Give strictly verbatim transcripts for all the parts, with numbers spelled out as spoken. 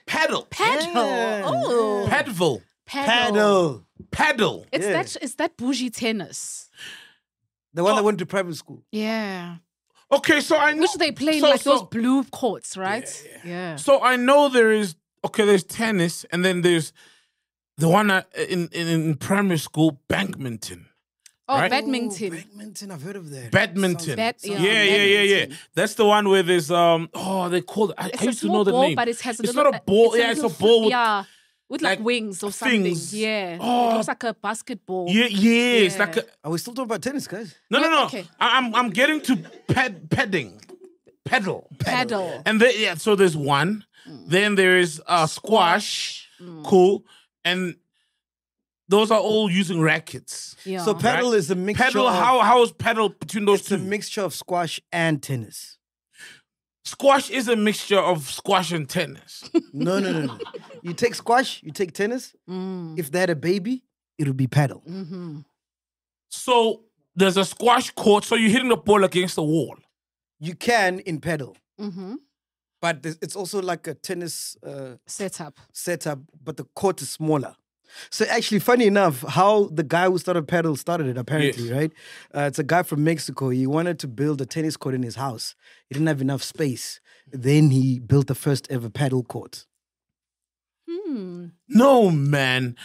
Paddle. Paddle. Yeah. Oh. Paddle. Paddle. Paddle. It's Yeah. that. It's that bougie tennis. The one Oh. that went to private school. Yeah. Okay, so I know. Which they play in so, like so, those blue courts, right? Yeah. So I know there is, okay, there's tennis, and then there's the one uh, in, in, in primary school, Bankminton. Oh, right? badminton. Oh, badminton, I've heard of that. Badminton. Bad- yeah, yeah, yeah, yeah, yeah. badminton. That's the one where there's, um, oh, they call it, I, It's I a used to small know the ball, name. but it has a It's little, not a ball, uh, yeah, it's a little ball fl- with, yeah, with like, like wings or something. things. Yeah. Oh. It looks like a basketball. yeah, yeah, it's Yeah. like a, Are we still talking about tennis, guys? no, no, Oh, no. okay. I, I'm, I'm getting to ped, pedding, pedal. Paddle. And then, yeah, so there's one. Then there is uh, squash, cool. And those are all using rackets. Yeah. So paddle Right. is a mixture Pedal, of... how how is pedal between those It's two? a mixture of squash and tennis. Squash is a mixture of squash and tennis. No, no, no, no. You take squash, you take tennis. Mm. If they had a baby, it would be paddle. Mm-hmm. So there's a squash court, so you're hitting the ball against the wall. You can in paddle, Mm-hmm. but there's- it's also like a tennis uh, Setup. setup, but the court is smaller. So actually, funny enough, how the guy who started paddle started it, apparently, Yes. right? Uh, it's a guy from Mexico. He wanted to build a tennis court in his house. He didn't have enough space. Then he built the first ever paddle court. Hmm. No, man.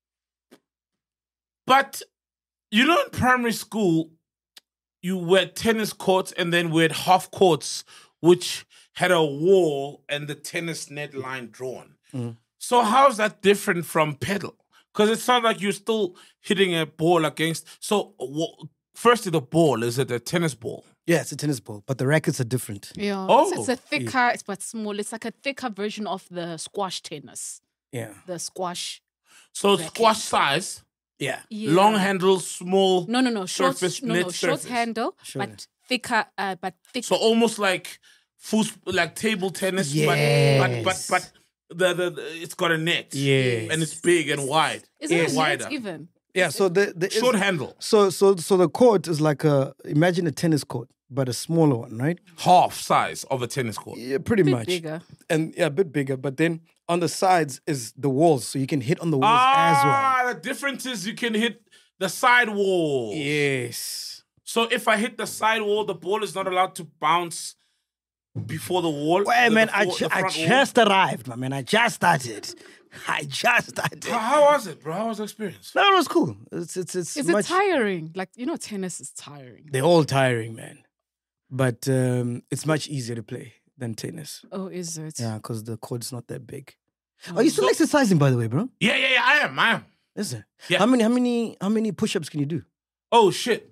But you know, in primary school, you were tennis courts and then we had half courts, which had a wall and the tennis net line drawn. Mhm. So how's that different from pedal? Because it sounds like you're still hitting a ball against. So, wha- firstly, the ball, is it a tennis ball? Yeah, it's a tennis ball, but the rackets are different. Yeah. Oh. It's, it's a thicker, it's but small. It's like a thicker version of the squash tennis. Yeah. The squash. So Racket. squash size, Yeah. Yeah. long handle, small. No, no, no. Short. surface, no, net no. Short surface. handle, Short. but thicker. Uh, but thick. So almost like foot, like table tennis, but, but Yes. but but the, the, the it's got a net, Yes. and it's big and wide, Is it yes. a wider, net even? Yeah, so the, the short handle, so so so the court is like a imagine a tennis court, but a smaller one, right? half size of a tennis court. Yeah, pretty Bit much. bigger. And yeah, a bit bigger. But then on the sides is the walls, so you can hit on the walls as well. Ah, the difference is you can hit the side wall. Yes. So if I hit the side wall, the ball is not allowed to bounce before the wall. Wait, the- man, the I, fo- ju- the I front wall. just arrived, my man. I just started. I just started. How, how was it, bro? How was the experience? No, it was cool. It's it's it's Is much. it tiring? Like, you know, tennis is tiring. They're all tiring, man. But um, it's much easier to play than tennis. Oh, is it? Yeah, because the court's not that big. Are you still exercising, by the way, bro? Yeah, yeah, yeah. I am. I am. Is it? Yeah. How many how many how many push-ups can you do? Oh shit.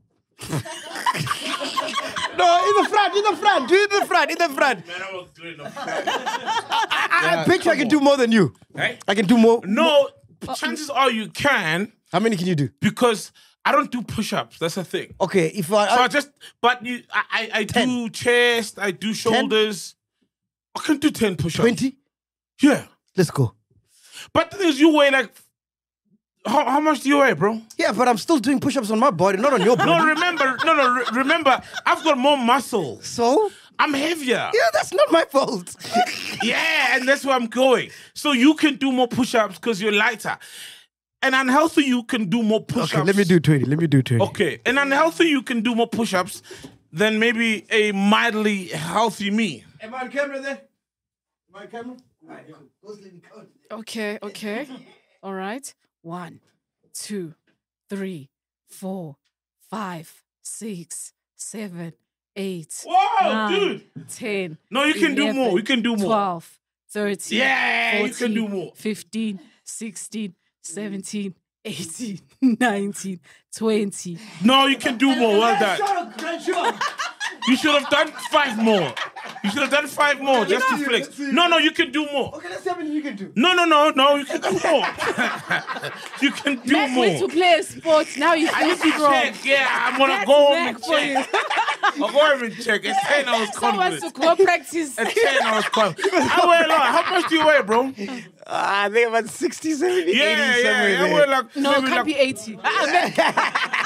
No, in the front, in the front, do it in the front, in the front. Man, I was doing the I, I bet you I can do more than you. Right? I can do more. No, chances are you can How many can you do? because I don't do push-ups. That's the thing. Okay, if I, So I I just, but you, I, I, I Ten. do chest, I do shoulders. I can do ten push-ups. twenty, Yeah, let's go. but the thing is, you weigh like, how, how much do you weigh, bro? Yeah, but I'm still doing push-ups on my body, not on your body. No, remember, no, no, re- remember, I've got more muscle. So? I'm heavier. Yeah, that's not my fault. Yeah, and that's where I'm going. So you can do more push-ups because you're lighter. And unhealthy, you can do more push-ups. Okay, let me do twenty. Let me do twenty. Okay, and unhealthy, you can do more push-ups than maybe a mildly healthy me. Am I on camera there? Am I on camera? Alright, go. Okay, okay. All right. One, two, three, four, five, six, seven, eight, Whoa, nine, dude! ten. No, you can do more. You can do more. twelve, thirteen, Yeah, you can do more. fifteen, sixteen, seventeen, eighteen, nineteen, twenty. No, you can do more. Well done. You should have done five more. You should have done five more just to flex. No, no, you can do more. Okay, let's see how many you can do. No, no, no, no, you can do more. You can do Mac went to more. play a sport. Now you I feel need to strong. check. Yeah, I'm gonna That's go home Mac and for you. check. I'll go home and check. At ten, I was Someone to confident. go practice. At ten, I was confident. I weigh a lot. How much do you weigh, bro? Ah, I think about sixty, seventy, Yeah, eighty, yeah, somewhere I there. weigh like No, it maybe can't like be eighty. Ah, Mac,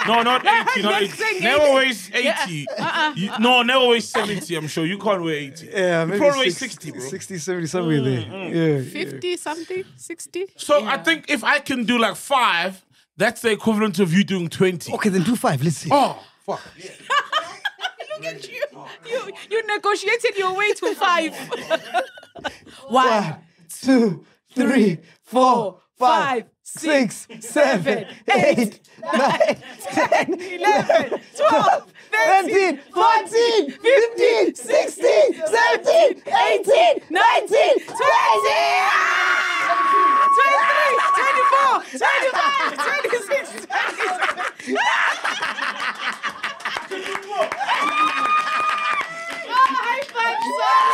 No, not eighty. Not Next eighty. thing, Never eighty. weighs eighty. You- no, never weighs seventy. I'm sure you can't weigh eighty. Yeah, you maybe probably weigh six- sixty, bro. sixty, seventy, somewhere there. Yeah, yeah. fifty something, sixty. So I think if I can do like five, that's the equivalent of you doing twenty. Okay, then do five. Let's see. Oh, fuck. Look at you. You you negotiated your way to five. One, two, three, four, five, six, seven, eight, nine, ten, eleven, twelve, thirteen, fourteen, fifteen, sixteen, seventeen, eighteen, nineteen, twenty! twenty-three, twenty-four, twenty-five, twenty-six, twenty-seven. Oh, high five,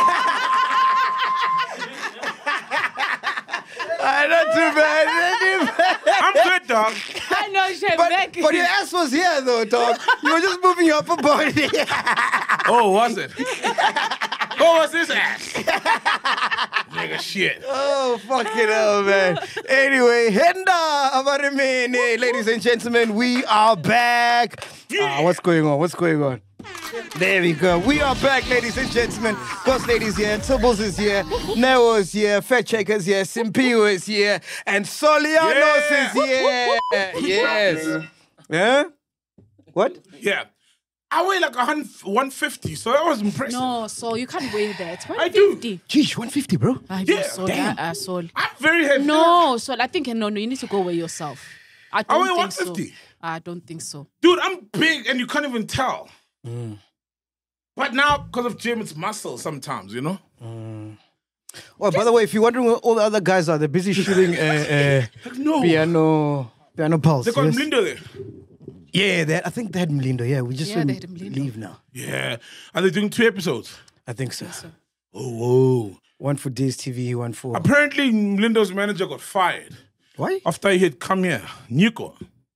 Ah, not too bad. Not too bad. I'm good, dog. son. I know, Chef But, Becky. but your ass was here though, dog. You were just moving your upper body. Oh, was it? What was this ass? Nigga, shit. Oh, fucking hell, man. Anyway, Henda Avarimene, ladies and gentlemen, we are back. Ah, what's going on? What's going on? There we go. We are back, ladies and gentlemen. Ghost Lady's here, Tubbles is here, Neo is here, Fat Checkers here, Simpio is here, and Solianos Yeah. is here. Yes. Yeah? What? Yeah. I weigh like one fifty, so that was impressive. No, so you can't weigh that. I do. one fifty. Geez, one fifty, bro. I Yeah, know, so damn. that, uh, so. I'm very heavy. No, so I think no, no. You need to go weigh yourself. I don't weigh think one so. fifty. I don't think so. Dude, I'm big and you can't even tell. But now, because of gym, it's muscle sometimes, you know? Oh, by the way, if you're wondering where all the other guys are, they're busy shooting uh, uh, Like, no. piano, piano pulse. They got yes? Mlindo there. Yeah, they had, I think they had Mlindo. Yeah, we just Yeah, saw they him had Mlindo. leave now. Yeah. Are they doing two episodes? I think so. Oh, whoa. One for Days T V, one for. Apparently, Mlindo's manager got fired Why? after he had come here. Nico.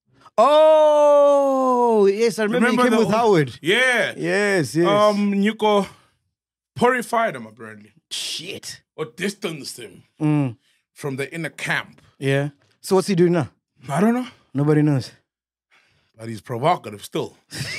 Oh, yes, I remember, he came the with old- Howard. Yeah. Yes, yes. Um, Nico purified him, apparently. Shit. Or distanced him Mm, from the inner camp. yeah. So what's he doing now? I don't know. Nobody knows. But he's provocative still.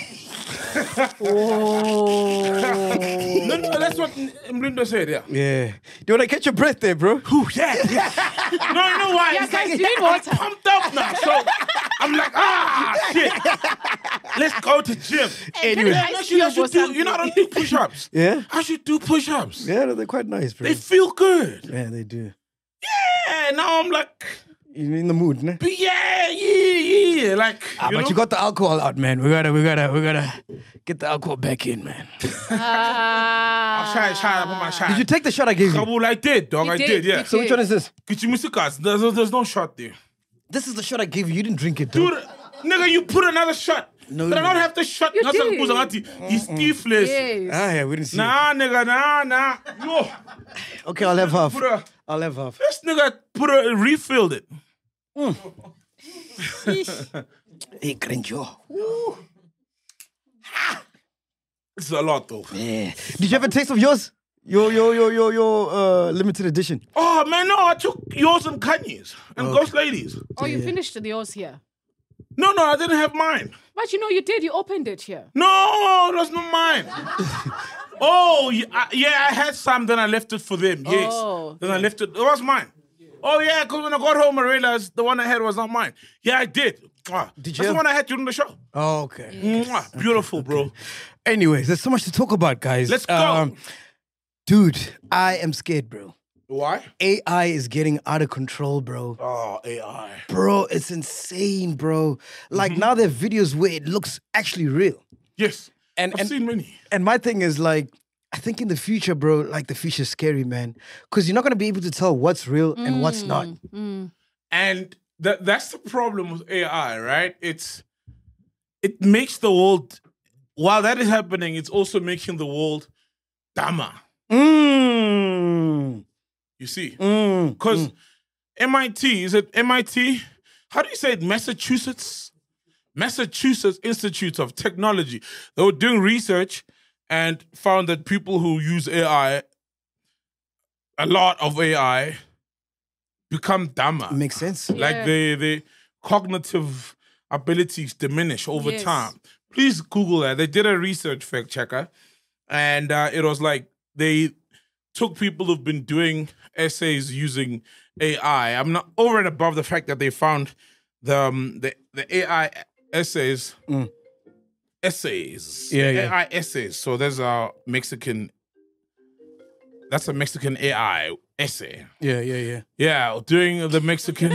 Oh. No, no, that's what Mlindo said, yeah. Yeah. Do you want to catch your breath there, bro? Whew, yeah. No, you know why? Yeah, It's guys, like, you need water. I'm pumped up now. So I'm like, ah, shit. Let's go to gym. Anyway. Can I Actually, I ask you should do, for you know, I don't do push-ups. Yeah? I should do push-ups. Yeah, no, they're quite nice, bro. They feel good. Yeah, they do. Yeah, now I'm like, You're in the mood, ne? but yeah, yeah, yeah. Like, Ah, you but know? you got the alcohol out, man. We gotta, we gotta, we gotta get the alcohol back in, man. Ah. I'll try, try, I put my shot. Did you take the shot I gave you? Kabul, I did, dog. You I did, did, yeah. you So which one is this? Kichimusikas, there's, there's no shot there. This is the shot I gave you. You didn't drink it, though. Dude, nigga, you put another shot. No, But I you don't have the shot. You That's what did. goes on. He's stiffless. Yes. Ah, yeah, we didn't see it. Nah, nigga, nah, nah. No. Okay, I'll have half. Put a, I'll have half. this nigga put a, refilled it. Hey, Grinjo. It's a lot, though. Yeah. Did you have a taste of yours? Your, your, your, your, your uh, limited edition. Oh, man, no, I took yours and Kanye's and Okay. Ghost Ladies. Oh, you finished yours here. No, no, I didn't have mine. But you know, you did. You opened it here. No, that's not mine. Oh, yeah I, yeah, I had some, then I left it for them. Yes. Oh, Then I left it. It was mine. Oh, yeah, because when I got home, I realized the one I had was not mine. Yeah, I did. Mwah. Did you That's the have- one I had during the show. Oh, okay. Mwah. Beautiful, bro. Anyways, there's so much to talk about, guys. Let's go. Um, dude, I am scared, bro. Why? A I is getting out of control, bro. Oh, A I. Bro, it's insane, bro. Like now there are videos where it looks actually real. Yes. And I've and, seen many. and my thing is like, I think in the future, bro, like the future's scary, man. Because you're not gonna be able to tell what's real and what's not. And that that's the problem with A I, right? It's it makes the world while that is happening, it's also making the world dumber. Mm. You see? Mm. Because M I T, is it M I T? How do you say it? Massachusetts? Massachusetts Institute of Technology. They were doing research and found that people who use A I, a lot of A I, become dumber. Makes sense. Like Yeah. the the cognitive abilities diminish over Yes. time. Please Google that. They did a research fact checker, and uh, it was like they took people who've been doing essays using A I. I'm not over and above the fact that they found the um, the, the A I essays. Mm. Essays. Yeah, The yeah. A I essays. So there's a Mexican. That's a Mexican A I essay. Yeah, yeah, yeah. Yeah, doing the Mexican.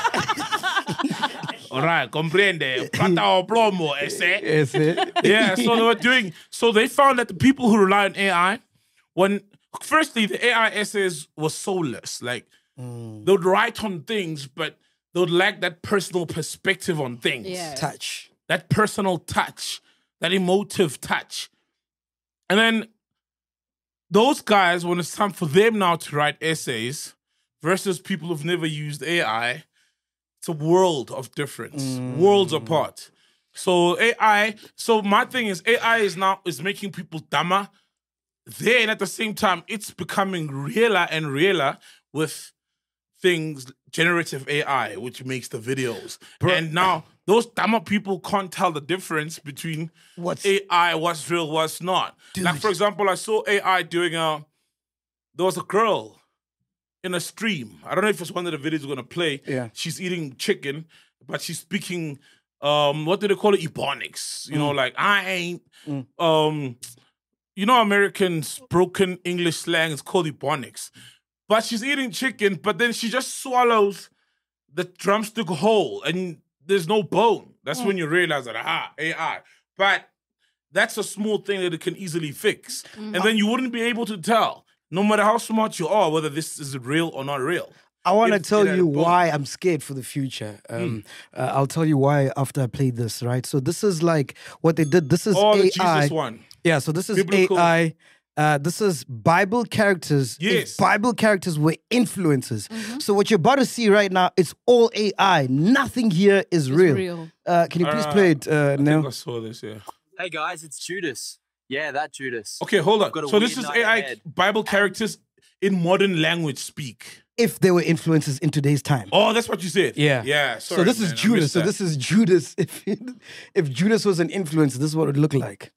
All right, comprende. Plata o plomo essay. Yes, it. Yeah, so they were doing. So they found that the people who rely on A I, when firstly the A I essays were soulless. Like they would write on things, but they would lack that personal perspective on things. Yeah. Touch. That personal touch, that emotive touch. And then those guys, when it's time for them now to write essays versus people who've never used A I, it's a world of difference, worlds apart. So A I, so my thing is A I is now is making people dumber. Then at the same time, it's becoming realer and realer with things, generative A I, which makes the videos. And now those dumber people can't tell the difference between What's- A I, what's real, what's not. Like, for example, I saw A I doing a, there was a girl in a stream. I don't know if it's one of the videos we're going to play. Yeah. She's eating chicken, but she's speaking, um, what do they call it? Ebonics. You know, like, I ain't, um, you know, Americans' broken English slang is called Ebonics. But she's eating chicken, but then she just swallows the drumstick whole and there's no bone. That's when you realize that, aha, A I. But that's a small thing that it can easily fix. And then you wouldn't be able to tell, no matter how smart you are, whether this is real or not real. I want to If tell it had you a bone. why I'm scared for the future. Um, uh, I'll tell you why after I play this, right? So this is like what they did. This is Oh, the A I. Jesus one. Yeah, so this is Biblical. A I. Uh, this is Bible characters. If Yes. Bible characters were influencers. So what you're about to see right now, it's all A I. Nothing here is real. real. Uh, can you please Uh, play it, uh, I think Neil? I saw this, yeah. Hey guys, it's Judas. Yeah, that Judas. Okay, hold on. got a So this weird is night A I ahead. Bible characters in modern language speak. If they were influencers in today's time. Oh, that's what you said. Yeah. Yeah. so Sorry, this is man, I Judas. missed So that. this is Judas. If if Judas was an influencer, this is what it would look like.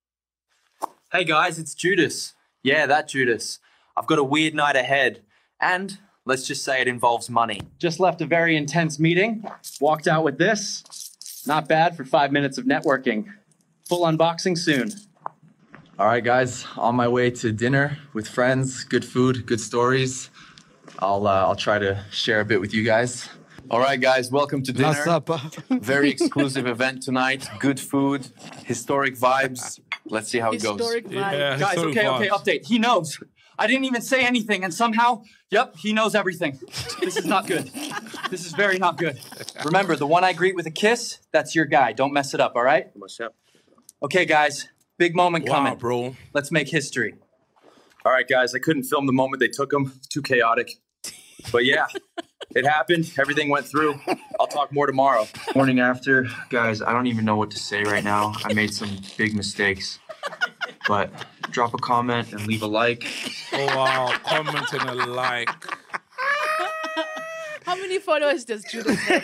Hey guys, it's Judas. Yeah, that Judas. I've got a weird night ahead. And let's just say it involves money. Just left a very intense meeting. Walked out with this. Not bad for five minutes of networking. Full unboxing soon. All right, guys, on my way to dinner with friends. Good food, good stories. I'll uh, I'll try to share a bit with you guys. All right, guys, welcome to dinner. Last supper. Very exclusive event tonight. Good food, historic vibes. Let's see how it goes. Historic vibe. Yeah, Guys, historic okay, okay, vibes. update. He knows. I didn't even say anything, and somehow, yep, he knows everything. This is not good. This is very not good. Remember, the one I greet with a kiss, that's your guy. Don't mess it up, all right? What's up? Okay, guys, big moment Wow, coming. bro. Let's make history. All right, guys, I couldn't film the moment they took him. Too chaotic. But yeah, it happened. Everything went through. I'll talk more tomorrow. Morning after, guys, I don't even know what to say right now. I made some big mistakes. But drop a comment and leave a like. Oh, wow. Comment and a like. How many followers does Judas have?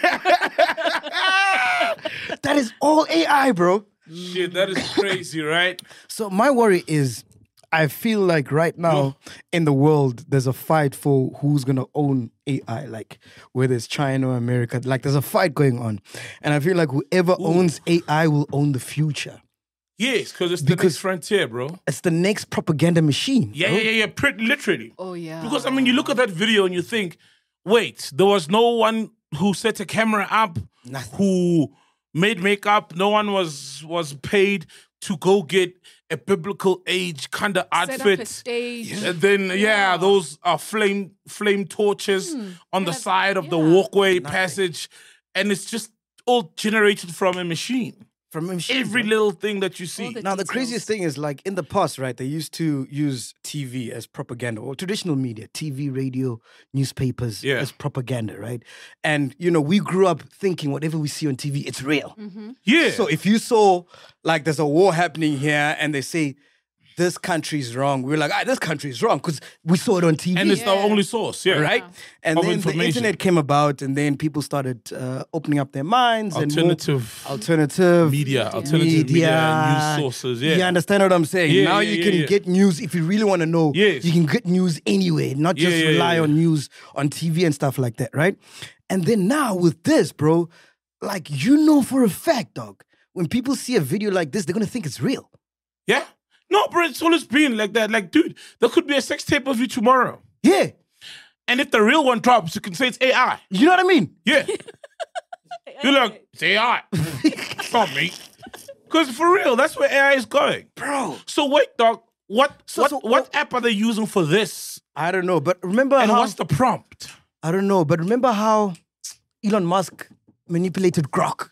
That is all A I, bro. Shit, that is crazy, right? So my worry is, I feel like right now in the world, there's a fight for who's gonna own A I, like whether it's China or America. Like there's a fight going on, and I feel like whoever owns A I will own the future. Yes, because it's the Because- next frontier, bro. It's the next propaganda machine. Yeah, bro. yeah, yeah, yeah. Pretty literally. Oh, yeah. Because I mean, you look at that video and you think, wait, there was no one who set a camera up, Nothing. who made makeup. No one was was paid to go get a biblical age kind of Set up a outfit. stage. And then yeah, Yeah. those are flame flame torches on the Yeah, side of the yeah. walkway passage, and it's just all generated from a machine. From a machine, Every bro. little thing that you see. the Now, the details. craziest thing is, like, in the past, right, they used to use T V as propaganda, or traditional media, T V, radio, newspapers Yeah. as propaganda, right? And, you know, we grew up thinking whatever we see on T V, it's real. Yeah. So if you saw, like, there's a war happening here and they say, this country's wrong. We were like, ah, this country's wrong because we saw it on T V. And it's the only source, yeah. Right? And Of then the information. internet came about, and then people started uh, opening up their minds. Alternative and more alternative media, alternative media, news sources, yeah. You understand what I'm saying? Yeah, now yeah, you yeah, can yeah. get news if you really want to know. Yes. You can get news anywhere, not Yeah, just yeah, rely yeah, yeah. on news on T V and stuff like that, right? And then now with this, bro, like you know for a fact, dog, when people see a video like this, they're gonna think it's real. Yeah. No, bro, it's always been like that. Like, dude, there could be a sex tape of you tomorrow. Yeah. And if the real one drops, you can say it's A I. You know what I mean? Yeah. You're like, it's A I. It's not me. Because for real, that's where A I is going. Bro. So wait, dog, what So- what, so- what app are they using for this? I don't know, but remember And how what's the prompt? I don't know, but remember how Elon Musk manipulated Grok?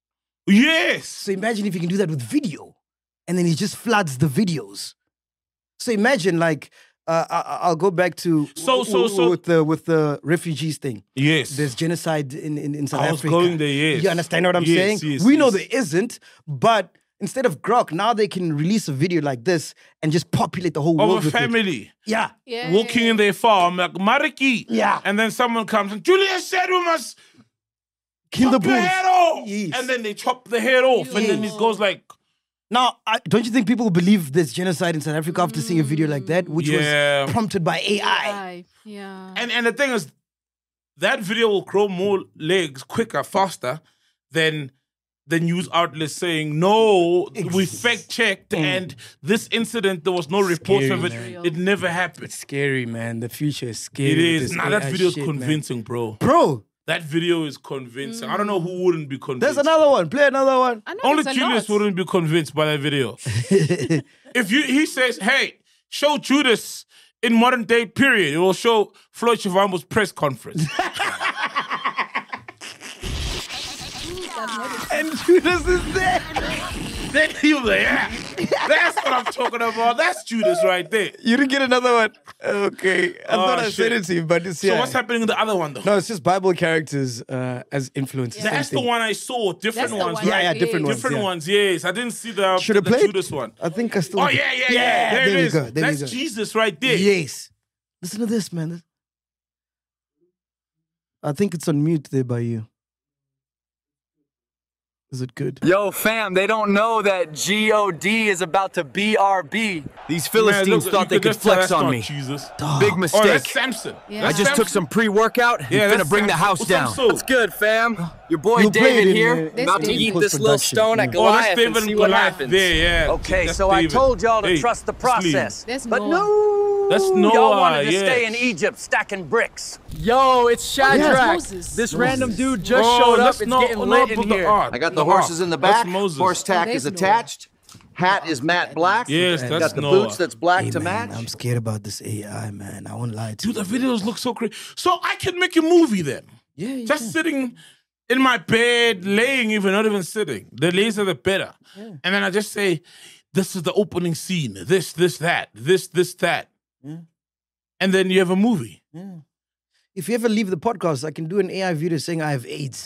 Yes. So imagine if you can do that with video, and then he just floods the videos. So imagine, like, uh, I, I'll go back to So- so- so- with the with the refugees thing. Yes. There's genocide in in, in South I was Africa. going there, yes. You understand what I'm Yes, saying? yes, we know yes. there isn't, but instead of Grok, now they can release a video like this and just populate the whole world Of a with it. family Yeah. Yeah. walking in their farm like Mariki. Yeah. And then someone comes and Julius said we must Kill the chop your bulls. head off. Yes. And then they chop the head off. And then it goes like, Now, I, don't you think people believe there's genocide in South Africa after seeing a video like that, which Yeah. was prompted by A I? I, yeah. and, and the thing is, that video will grow more legs quicker, faster than the news outlets saying, no, we fact checked and this incident, there was no reports Scary, of it. man. It never happened. It's scary, man. The future is scary. It with is. this Nah, that A I video is shit, man. convincing, bro. Bro, That video is convincing. I don't know who wouldn't be convinced. there's another one. Play another one. I know Only there's a Julius lot. wouldn't be convinced by that video. If you he says, hey, show Judas in modern day period, it will show Floyd Shivambu's press conference. And Judas is there. Then he'll be like, yeah, that's what I'm talking about. That's Judas right there. You didn't get another one? Okay. I Oh, thought I shit. said it to you, but it's So yeah. what's happening in the other one though? No, it's just Bible characters uh, as influences. That's the one I saw. Different That's the ones, one. Yeah, right? yeah, different ones. Different yeah. ones, yes. I didn't see the, Should have the played Judas one. I think I still. Oh, yeah, yeah, yeah. There, there it we is. go. There That's we go. Jesus right there. Yes. Listen to this, man. I think it's on mute there by you. Is it good? Yo, fam, they don't know that G O D is about to B R B. These Man, Philistines look, thought you they could just tell flex that's on not me. Jesus. Big Oh, mistake. that's Samson. Yeah. I That's just took Samson. some pre-workout and Yeah, finna that's bring the Samson. house What's down. up, so? What's good, fam? Your boy You played David in, here, uh, about to in eat this little post-production, stone yeah. at Oh, Goliath that's David and see and what Goliath happens. there, yeah. Okay, That's so I David. told y'all to Hey, trust the that's Lee. process. There's but Noah. no, That's y'all Noah, wanted to yeah. stay in Egypt stacking bricks. Yo, it's Shadrach. Moses. This random dude just Oh, showed up. let's It's not- getting not lit in put the here. art. I got the The horses art. in the That's back. Moses. Horse tack Oh, is there's Noah. attached. Hat is matte black. Yes, Got that's the Noah. boots that's black Hey, to man, match. I'm scared about this A I, man. I won't lie to Dude, you. the videos look so crazy. So I can make a movie then. Yeah, you Just can. sitting in my bed, laying even, not even sitting. The later the better. And then I just say, this is the opening scene. This, this, that. This, this, that. Yeah. And then you have a movie. Yeah. If you ever leave the podcast, I can do an A I video saying I have AIDS.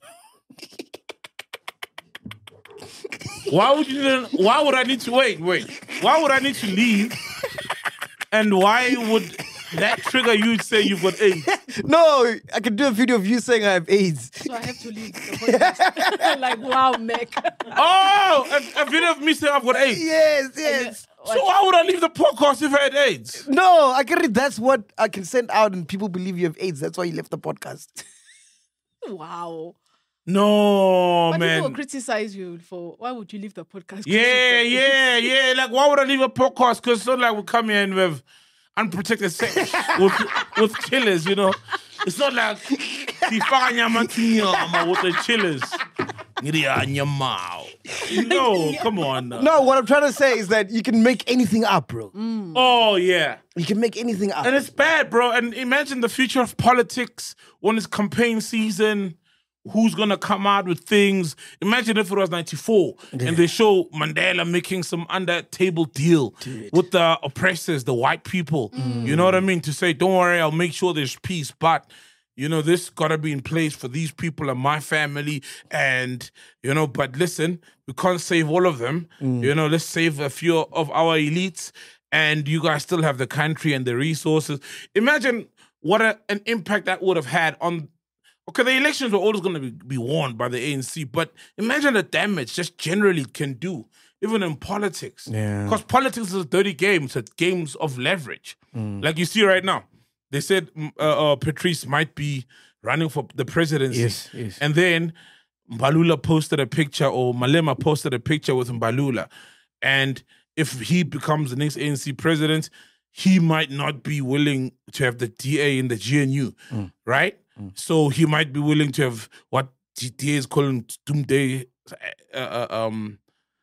Why would you then, why would I need to wait? Wait. Why would I need to leave? And why would that trigger you to say you've got AIDS? No, I can do a video of you saying I have AIDS. So I have to leave the podcast. Like, wow, Mac. Oh, a, a video of me saying I've got AIDS. Yes, yes. So why would I leave the podcast if I had AIDS? No, I can read. That's what I can send out, and people believe you have AIDS. That's why you left the podcast. Wow. No, But people will man. criticize you for why would you leave the podcast? 'Cause Yeah, you've got yeah, yeah. Like, why would I leave a podcast? Because it's not like we come here and we have unprotected sex with, with chillers, you know? It's not like sifaka nyama tinyama with the chillers. Ngiria nyamao. No, come on. now. No, what I'm trying to say is that you can make anything up, bro. Oh, yeah. You can make anything up. And it's bad, bro. And imagine the future of politics when it's campaign season. Who's gonna come out with things? Imagine if it was ninety-four and they show Mandela making some under table deal with the oppressors, the white people. You know what I mean? To say, don't worry, I'll make sure there's peace. But you know, this gotta be in place for these people and my family, and you know, but listen, we can't save all of them. You know, let's save a few of our elites, and you guys still have the country and the resources. Imagine what a, an impact that would have had on. Okay, the elections were always going to be, be won by the A N C, but imagine the damage just generally it can do, even in politics. Yeah. Because politics is a dirty game. It's a games of leverage. Like you see right now, they said mm, uh, uh, Patrice might be running for the presidency. Yes, yes. And then Mbalula posted a picture, or Malema posted a picture with Mbalula. And if he becomes the next A N C president, he might not be willing to have the D A in the G N U, right? So he might be willing to have what D A is calling Doomsday uh, uh, um,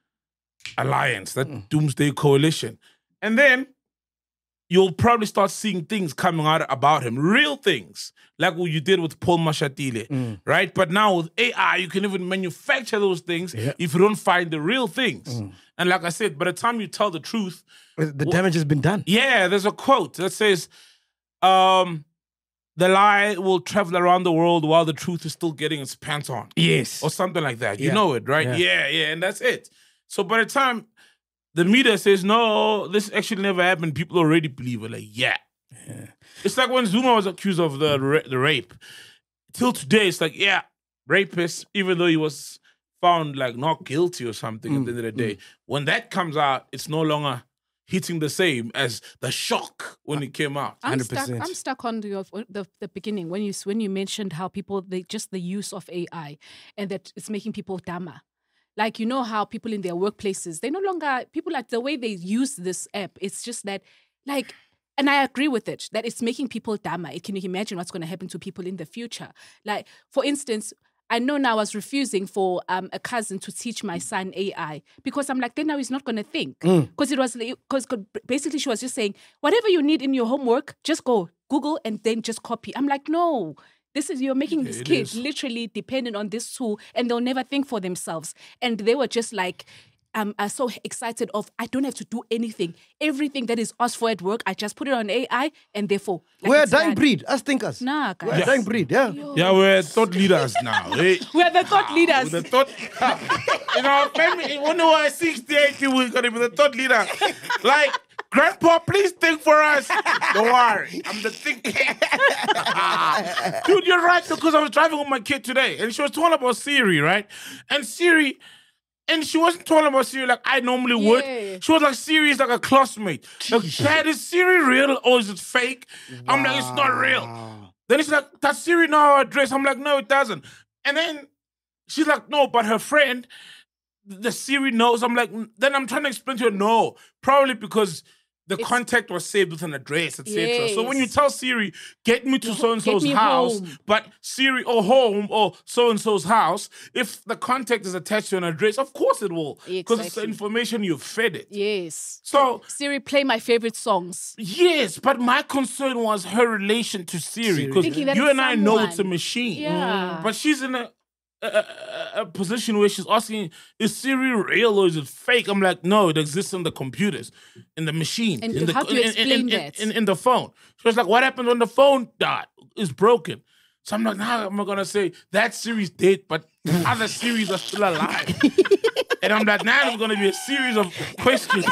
Alliance, that Doomsday Coalition. And then you'll probably start seeing things coming out about him, real things, like what you did with Paul Mashatile, right? But now with A I, you can even manufacture those things Yeah. if you don't find the real things. And like I said, by the time you tell the truth, The damage has been done. yeah, there's a quote that says, um, the lie will travel around the world while the truth is still getting its pants on. Yes. Or something like that. You Yeah. know it, right? Yeah. Yeah. yeah, and that's it. So by the time the media says, no, this actually never happened, people already believe it. Like, yeah. It's like when Zuma was accused of the, ra- the rape. Till today, it's like, yeah, rapist, even though he was found like not guilty or something at the end of the day. When that comes out, it's no longer hitting the same as the shock when it came out. I'm one hundred stuck. percent. I'm stuck on the, the the beginning when you when you mentioned how people they just the use of A I and that it's making people dumber. Like you know how people in their workplaces they no longer people like the way they use this app. It's just that like. And I agree with it, that it's making people dumber. Can you imagine what's going to happen to people in the future? Like, for instance, I know now I was refusing for um, a cousin to teach my son A I because I'm like, then now he's not going to think. Because it was, because basically she was just saying, whatever you need in your homework, just go Google and then just copy. I'm like, no. This is, you're making this It kid is. literally dependent on this tool and they'll never think for themselves. And they were just like, um, are so excited of, I don't have to do anything. Everything that is asked for at work, I just put it on A I and therefore. Like We're a it's dying done. breed, us thinkers. Nah, We're a guys. dying breed, yeah. Yeah, we're thought leaders now. eh? We're the thought leaders. We're the thought, in our family, when we were sixty, eighty, we're going to be the thought leader. Like, Grandpa, please think for us. Don't worry, I'm the thinking. Dude, you're right, because I was driving with my kid today, and she was talking about Siri, right? And Siri, and she wasn't talking about Siri like I normally Yeah. would. She was like, Siri is like a classmate. Like, Dad, is Siri real or is it fake? I'm like, it's not real. Then it's like, does Siri know our address? I'm like, no, it doesn't. And then she's like, no, but her friend, the Siri knows. I'm like, then I'm trying to explain to her, no, probably because the contact was saved with an address, et cetera. So when you Yes. tell Siri, get me to so and so's me house, home. but Siri or home or so and so's house, if the contact is attached to an address, of course it will, because it's the Exactly. information you've fed it. Yes. So Siri, play my favorite songs. yes, but my concern was her relation to Siri, because Thinking that you it's and I know someone. it's a machine. Yeah. But she's in a, a, a, a position where she's asking, is Siri real or is it fake? I'm like, no, it exists in the computers, in the machine. And in the, how do you in- in- explain in, that? In, in the phone. She was like, what happened when the phone died? Is broken. So I'm like, nah, I'm not going to say that Siri's dead, but other Siris are still alive. And I'm like, now there's going to be a series of questions.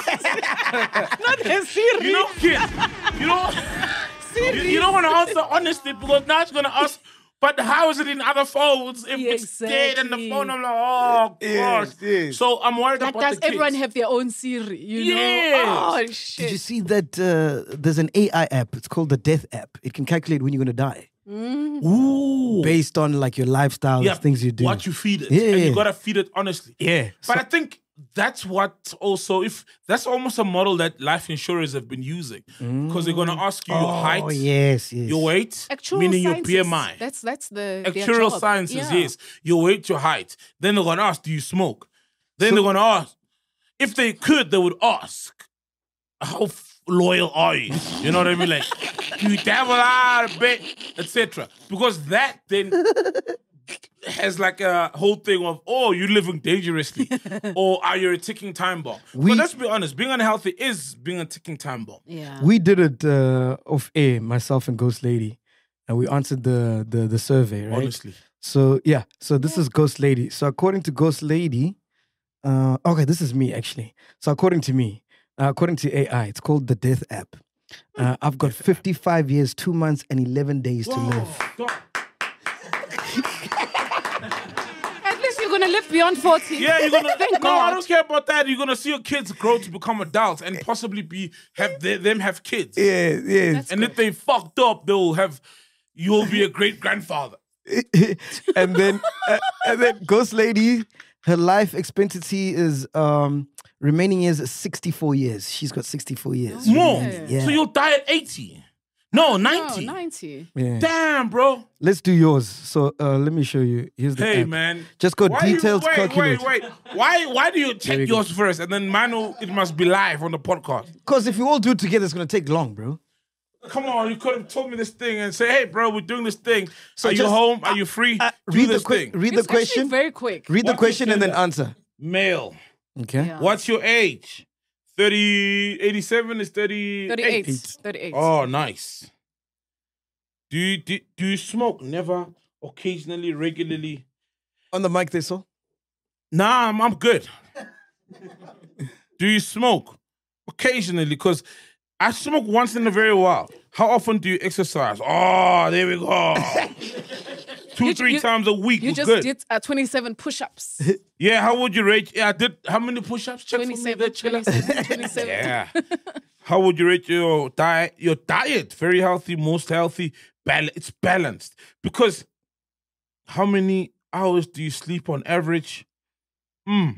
Not a Siri. You know, kids, you know, you, you don't want to answer honestly because now it's going to ask, but how is it in other phones if Yeah, it's dead in the exactly. phone? I'm like, oh, Yes, gosh. yes. So I'm worried Like, about does the kids. everyone have their own Siri? You Yes. know? Oh, Did shit. you see that uh, there's an A I app? It's called the Death app. It can calculate when you're going to die Ooh. based on like your lifestyle, Yeah, the things you do. what you feed it. Yeah. And you got to feed it honestly. Yeah. But I think that's what also, if that's almost a model that life insurers have been using because they're going to ask you your Oh, height, yes, yes. your weight, Actual meaning your sciences. B M I. That's that's the their Actuarial job. sciences, Yeah. yes. Your weight, your height. Then they're gonna ask, do you smoke? Then they're gonna ask. If they could, they would ask, how f- loyal are you? You know what I mean? Like, do you dabble out a bit, et cetera. Because that then has like a whole thing of, oh, you're living dangerously, or are you a ticking time bomb? We- but let's be honest, being unhealthy is being a ticking time bomb. Yeah. We did it uh, off air, myself and Ghost Lady. and we answered the the, the survey, right? Honestly. So yeah, so this is Ghost Lady. So according to Ghost Lady, uh, okay, this is me actually. So according to me, uh, according to A I, it's called the Death App. Uh, I've got fifty-five years, two months, and eleven days to live. At least you're gonna live beyond forty. Yeah, you're gonna. Thank no, God. I don't care about that. You're gonna see your kids grow to become adults and possibly be have they, them have kids. Yeah, yeah. That's And good. if they fucked up, they'll have. You'll be a great grandfather. and then uh, and then Ghost Lady, her life expectancy is um remaining years is sixty-four years. She's got sixty-four years. More. Yeah. So you'll die at eighty. No, ninety. No, ninety. Yeah. Damn, bro. Let's do yours. So uh, let me show you. Here's the Hey, app. man. Just go Why you- details wait, calculate. Wait, wait, Why, why do you check we go. yours first and then Manu, it must be live on the podcast? Because if we all do it together, it's gonna take long, bro. Come on, you could have told me this thing and say, hey, bro, we're doing this thing. So Are you just- home? Are you free? Uh, do read the this que- thing. read It's the question. actually very quick. Read the What's question your and then gender? answer. Male. Okay. Yeah. What's your age? thirty, eighty-seven is thirty-eight. thirty-eight. thirty-eight. Oh, nice. Do you, do, do you smoke? Never, occasionally, regularly? On the mic, they saw. Nah, I'm, I'm good. Do you smoke? Occasionally, because I smoke once in a very while. How often do you exercise? Oh, there we go. Two, You- three you- times a week. You We're just good. did uh, twenty-seven push-ups. Yeah, how would you rate? Yeah, I did. How many push-ups? Check for me twenty-seven, there, Chilla. twenty-seven, twenty-seven. Yeah. How would you rate your diet? Your diet, very healthy, most healthy. Bal- it's balanced. Because how many hours do you sleep on average? Hmm.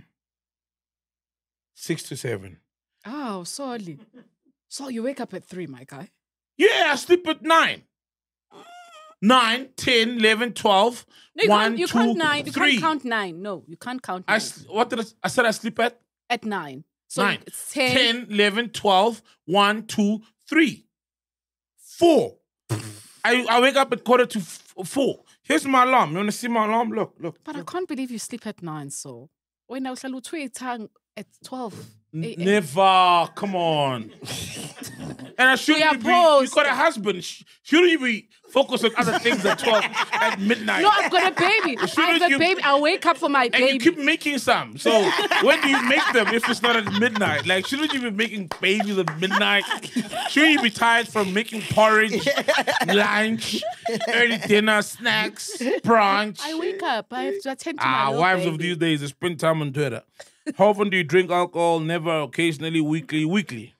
Six to seven. Oh, sorry. So you wake up at three, my guy. Yeah, I sleep at nine. Nine, ten, eleven, twelve. No, you one, can't, you two, can't nine. You three. can't count nine. No, you can't count I nine. s- what did I, I said? I sleep at At nine. So nine. it's ten. ten, eleven, twelve, one, two, three, four. I, I wake up at quarter to f- four. Here's my alarm. You want to see my alarm? Look, look. But I can't believe you sleep at nine, so. When I was tongue at twelve. N- a m. Never. Come on. And I shouldn't Yeah, be. You pause. got a husband. Sh- Shouldn't you be focused on other things at twelve at midnight? No, I've got a baby. I Shouldn't have a you- baby. I wake up for my And baby. you keep making some. So when do you make them if it's not at midnight? Like, shouldn't you be making babies at midnight? Shouldn't you be tired from making porridge, lunch, early dinner, snacks, brunch? I wake up. I have to attend to my Ah, little wives of baby. these days, they spend time on Twitter. How often do you drink alcohol? Never, occasionally, weekly, weekly.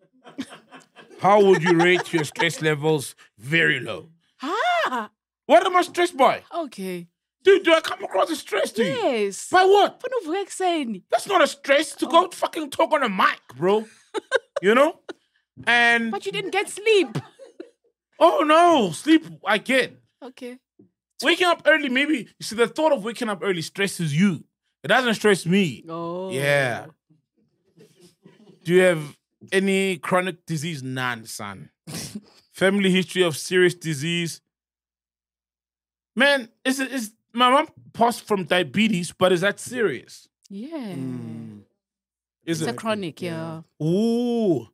How would you rate your stress levels? Very low. Ah, What am I stressed by? okay. Dude, do I come across as stressed to you? Yes. By what? Funa uvuka ekuseni. That's not a stress to go fucking talk on a mic, bro. You know? And, But you didn't get sleep. oh no, sleep, I get. Okay. Waking up early, maybe, you see, the thought of waking up early stresses you. It doesn't stress me. Oh. Yeah. Do you have any chronic disease? None, son. Family history of serious disease? Man, is it is my mom passed from diabetes, but is that serious? Yeah. Is It's a it? chronic, yeah. Ooh.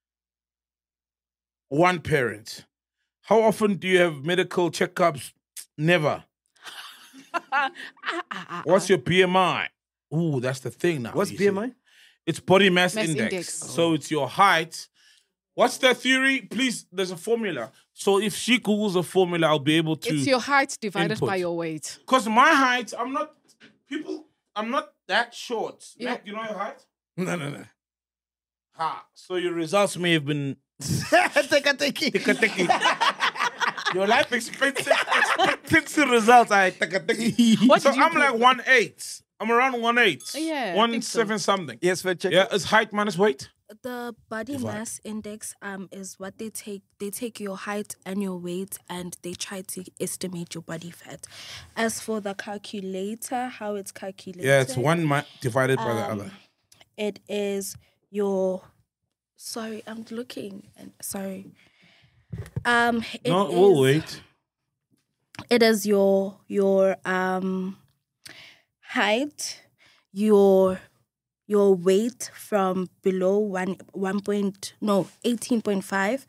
One parent. How often do you have medical checkups? Never. Ah, ah, ah, What's your B M I? Ooh, that's the thing now. What's you B M I? see. It's body mass, Mass index. index. So it's your height. What's the theory? Please, there's a formula. So if she Googles a formula, I'll be able to. It's your height divided input. by your weight. Because my height, I'm not. People, I'm not that short. Yeah. Mac, you know your height? No, no, no. Ha. So your results may have been. Take a take it. Tika-tiki. Your life expectancy, expectancy results. I tika-tiki. What So did you I'm put? like one eight. I'm around one eight. Yeah, I One think so. seven something. Yes, fair check. Yeah, it's height minus weight. The body Divide. mass index um is what they take. They take your height and your weight, and they try to estimate your body fat. As for the calculator, how it's calculated, Yeah, it's one mi- divided by the Um, other. it is your. Sorry, I'm looking. And sorry. Um, it No, is- we'll wait. It is your your um height, your your weight from below one one point no eighteen point five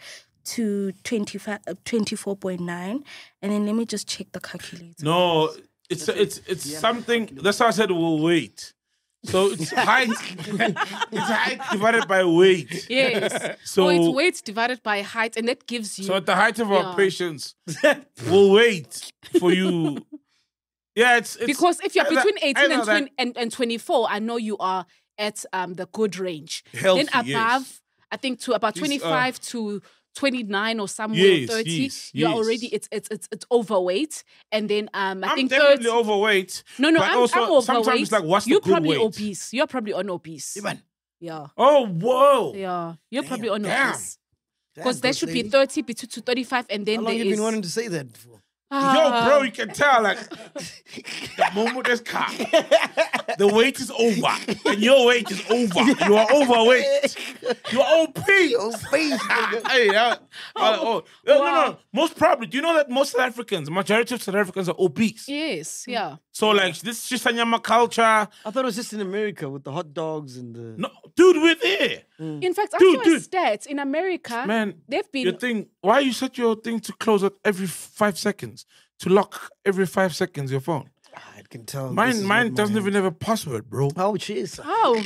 to twenty-five, uh, twenty-four point nine. And then let me just check the calculator. No, it's it's it's something. That's how I said we'll wait. So it's height. It's height divided by weight. Yes. So So it's weight divided by height, and that gives you. So at the height of Yeah. our patience, we'll wait for you. Yeah, it's, it's because if you're I know- between I eighteen know and, that. twenty, and and twenty-four, I know you are at um the good range. Healthy, then above, yes. I think to about This, uh, twenty-five to twenty-nine or somewhere Yes, thirty, yes, you're yes. already it's it's it's it's overweight, and then um I I'm think definitely thirty. overweight. No, no, but I'm, also I'm overweight. sometimes it's like, what's You're the good probably weight? obese. You're probably on obese. Yeah. Oh, whoa. Yeah, you're probably on damn. obese. Because Damn, there Ghost should be lady. thirty between to thirty-five, and then How long there you is. been wanting to say that for? Yo, bro, you can tell, like, the moment there's car, the weight is over, and your weight is over. You are overweight. You are O P. Hey, uh, uh, oh, no, no, no. Most probably, do you know that most South Africans, majority of South Africans are obese? Yes, yeah. So, like, this Shisanyama culture. I thought it was just in America with the hot dogs and the. No, dude, we're there. In fact, I Dude, saw a dude. stat in America. Man, they've been your thing. Why you set your thing to close at every five seconds? To lock every five seconds your phone. I can tell. this Mine, is mine what doesn't my- even have a password, bro. Oh, jeez. Oh.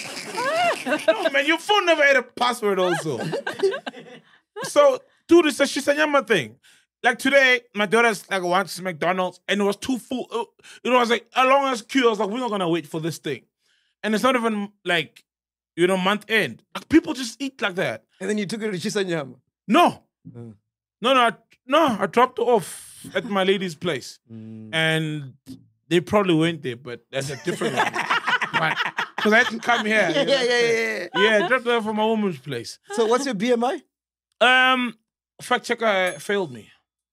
No, man, your phone never had a password also. So, dude, it's a Shisanyama thing. Like today, my daughter's like wants McDonald's and it was too full. Uh, You know, I was like, a long as queue, I was like, we're not gonna wait for this thing. And it's not even like, you know, month end. Like people just eat like that. And then you took it to Chisanyama. No. No, no, I, no, I dropped her off at my lady's place. Mm. And they probably went there, but that's a different one. Because I had to come here. Yeah, you know? yeah, yeah, yeah, yeah. Yeah, I dropped her off at my woman's place. So what's your B M I? Um, fact checker failed me.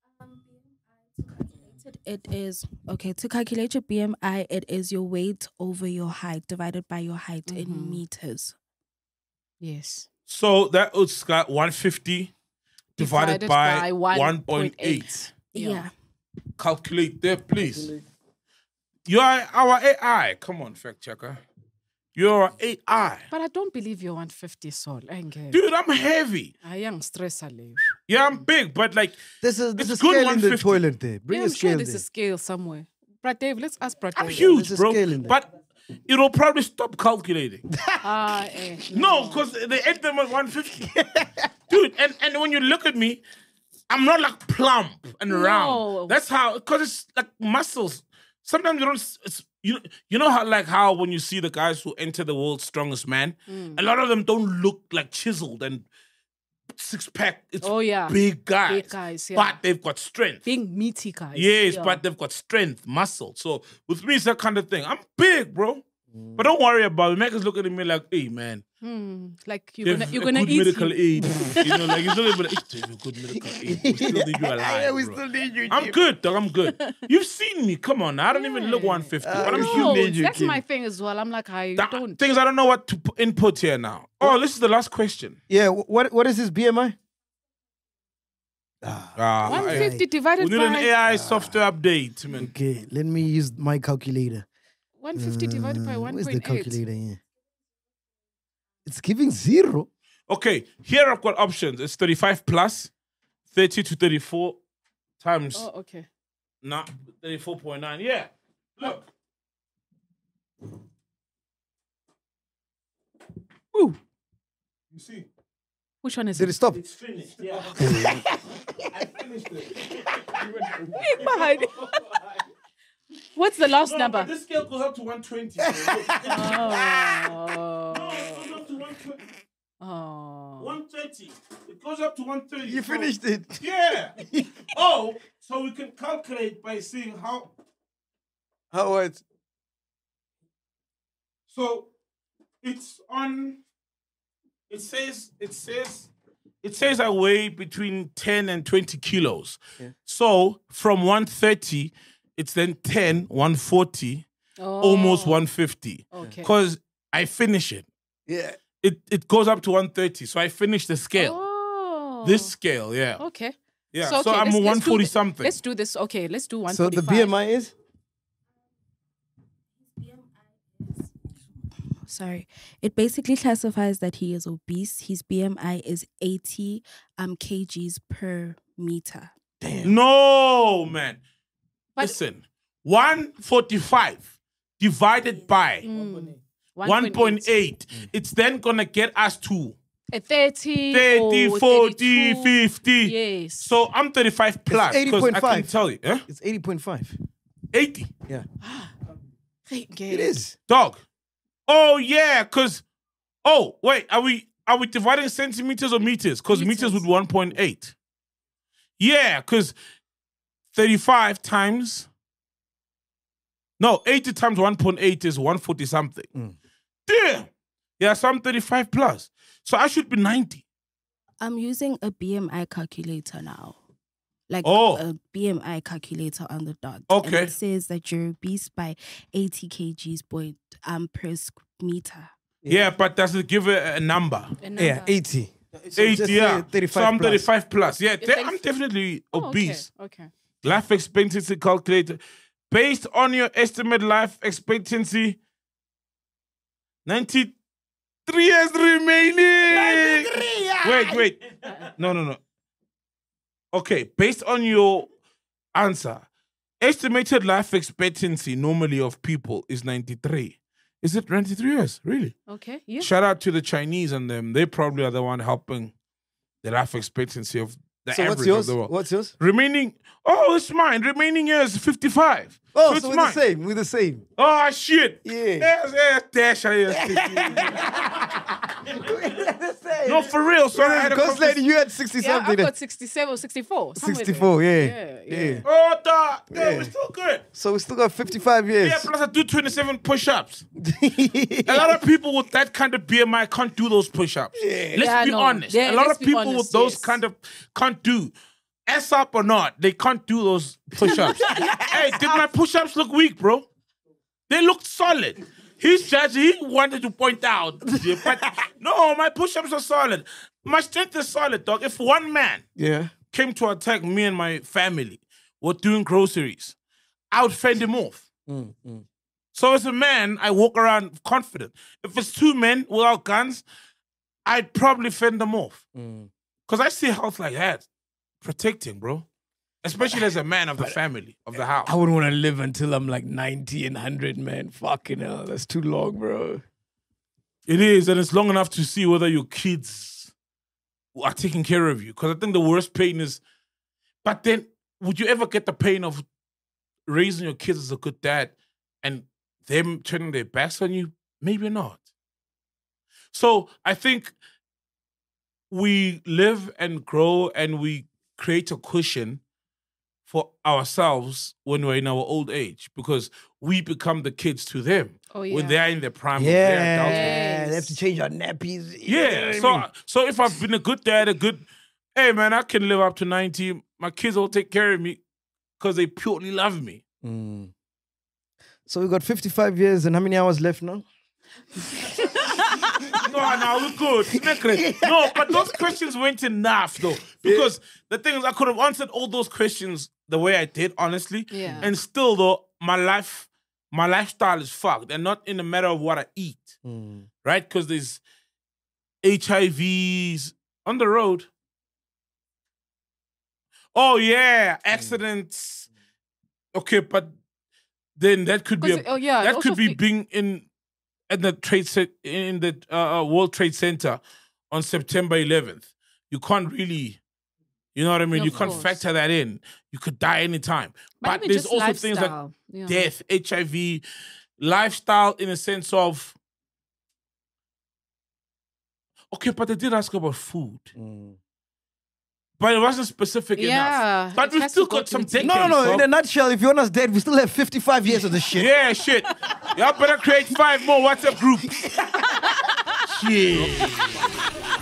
It is, okay, to calculate your B M I, it is your weight over your height divided by your height in meters. Yes. So that was got one fifty divided, Divided by, by one point eight. Yeah. Calculate there, please. You are our A I. Come on, fact checker. You're A I. But I don't believe you're one fifty, Sol. Dude, I'm heavy. I am stressed. Yeah, I'm big, but like There's a, there's a it's good scale in the 150. toilet there. Bring Yeah, a I'm sure scale there's there. a scale somewhere. Brad Dave, let's ask Brad I'm Dave. huge, There's a bro. scale in there. But it'll probably stop calculating. Ah, eh. No, because they ate them at one fifty. Dude, and, and when you look at me, I'm not like plump and No. round. That's how, because it's like muscles. Sometimes you don't, s- it's, you, you know how like how when you see the guys who enter the world's strongest man, Mm. a lot of them don't look like chiseled and six pack. It's Oh, yeah. big guys. Big guys, yeah. But they've got strength. Big meaty guys. Yes, Yeah. but they've got strength, muscle. So with me, it's that kind of thing. I'm big, bro. But don't worry about it. Make us look at me like, hey, man. Hmm. Like you're You gonna have you're a gonna good eat medical him. aid. You know, like, it's not even like, "Hey, you have a good medical aid. We still need you alive, Yeah, we bro." still need you. I'm Jim. good, dog. I'm good. You've seen me. Come on. I don't even look one fifty, but I'm No, huge. that's my thing as well. I'm like, I That- don't. Things I don't know what to pu- input here now. Oh, this is the last question. Yeah, wh- what what is his B M I? Ah, one I- fifty we divided need an by A I software update, man. Okay, let me use my calculator. one fifty divided by Uh, one Where's the point eight. calculator? Yeah. It's giving zero. Okay, here I've got options. It's thirty-five plus, thirty to thirty-four times. Oh, okay. Nah, thirty-four point nine. Yeah. Look. Ooh. You see? Which one is Did it? it stop? It's finished. Yeah. I finished it. Behind. What's the last No, number? but this scale goes up to one twenty. So look. Oh. No, it goes up to one twenty. Oh. one thirty. It goes up to one thirty. You so- finished it. Yeah. Oh, so we can calculate by seeing how. How what? So it's on. It says it says it says I weigh between ten and twenty kilos. Yeah. So from one thirty, it's then ten, one forty, almost Oh. one fifty. Okay. Because I finish it. Yeah. It it goes up to one thirty. So I finish the scale. Oh. This scale, yeah. Okay. Yeah. So, So, okay, I'm let's- let's one do forty thi- something. Let's do this. Okay, let's do one So forty-five. the B M I is? sorry. It basically classifies that he is obese. His B M I is eighty um kgs per meter. No, man. Listen, one forty-five divided by Mm. one point eight. It's then going to get us to A thirty, thirty, or forty, thirty-two. fifty. Yes. So I'm thirty-five plus. eighty 'cause point I can five. tell you. Eh? It's eighty point five. eighty. Yeah. It It is. Dog. Oh, yeah, because... Oh, wait. Are we are we dividing centimeters or meters? Because meters. Meters. with one point eight. Yeah, because thirty-five times... No, eighty times one point eight is one forty something. Mm. Damn. Yeah, so I'm thirty-five plus. So I should be ninety. I'm using a B M I calculator now. Like Oh. a B M I calculator on the dot. Okay. And it says that you're obese by eighty kgs point, um, per squ- meter. Yeah, but does it give a, a number? A number. Yeah, eighty. So eighty, just say yeah. thirty-five So I'm plus. thirty-five plus. Yeah, You're de- thirty- I'm definitely Oh, okay, obese. Okay. Life expectancy calculator. Based on your estimated life expectancy, ninety-three years remaining. Wait, wait. No, no, no. Okay, based on your answer, estimated life expectancy normally of people is ninety-three. Is it ninety-three years? Really? Okay. Yeah. Shout out to the Chinese and them. They probably are the one helping the life expectancy of the So average what's yours? of the world. What's yours? Remaining, oh, it's mine. Remaining years, fifty-five. Oh, so it's so we're mine. the same. We're the same. Oh, shit. Yeah. Yes, yes, dash, yes. No, for real. So I had a Ghost conversation- lady, you had sixty Yeah, something. I've got sixty-seven, sixty-four. somewhere there. sixty-four, yeah. Yeah, yeah. yeah. Oh, dog. Yeah, Yeah. we're still good. So we still got fifty-five years. Yeah, plus I do twenty-seven push-ups. A lot of people with that kind of B M I can't do those push-ups. Let's Yeah, be no. honest. Yeah, a lot let's of be people honest, with those yes. kind of can't do. Ass up or not, they can't do those push-ups. Hey, did my push-ups look weak, bro? They looked solid. He's judging. He wanted to point out. Yeah, but no, my push-ups are solid. My strength is solid, dog. If one man Yeah. came to attack me and my family, were doing groceries, I would fend him off. Mm, mm. So as a man, I walk around confident. If it's two men without guns, I'd probably fend them off. Mm. Because I see health like that. Protecting, bro. Especially as a man of the family, of the house. I wouldn't want to live until I'm like ninety and one hundred, man. Fucking hell. That's too long, bro. It is, and it's long enough to see whether your kids are taking care of you. Because I think the worst pain is, but then would you ever get the pain of raising your kids as a good dad and them turning their backs on you? Maybe not. So I think we live and grow and we create a cushion for ourselves when we're in our old age because we become the kids to them Oh, when yeah. they're in their prime of their adulthood. Yeah, they have to change our nappies. You know Yeah, what I so mean? so if I've been a good dad, a good, hey man, I can live up to ninety. My kids will take care of me because they purely love me. Mm. So we got fifty-five years and how many hours left now? No, no, we're good. Snekre. No, but those questions weren't enough though. Because the thing is, I could have answered all those questions the way I did, honestly. Yeah. And still though, my life, my lifestyle is fucked. And not in the matter of what I eat. Mm. Right? Because there's H I Vs on the road. Oh yeah, accidents. Okay, but then that could be a, 'Cause, oh, yeah, that also could be fe- being in at the trade set in the uh, uh, World Trade Center on September eleventh. You can't really, you know what I mean. Of you can't course. factor that in. You could die anytime. But But, even there's just also things like lifestyle, yeah. death, H I V, lifestyle in a sense of. Okay, but they did ask about food. Mm. But it wasn't specific Yeah, enough. But it we've has still to go got some to the decades. No, no, no. bro. In a nutshell, if you want us dead, we still have fifty-five years of this shit. Yeah, shit. Y'all better create five more WhatsApp groups. Shit.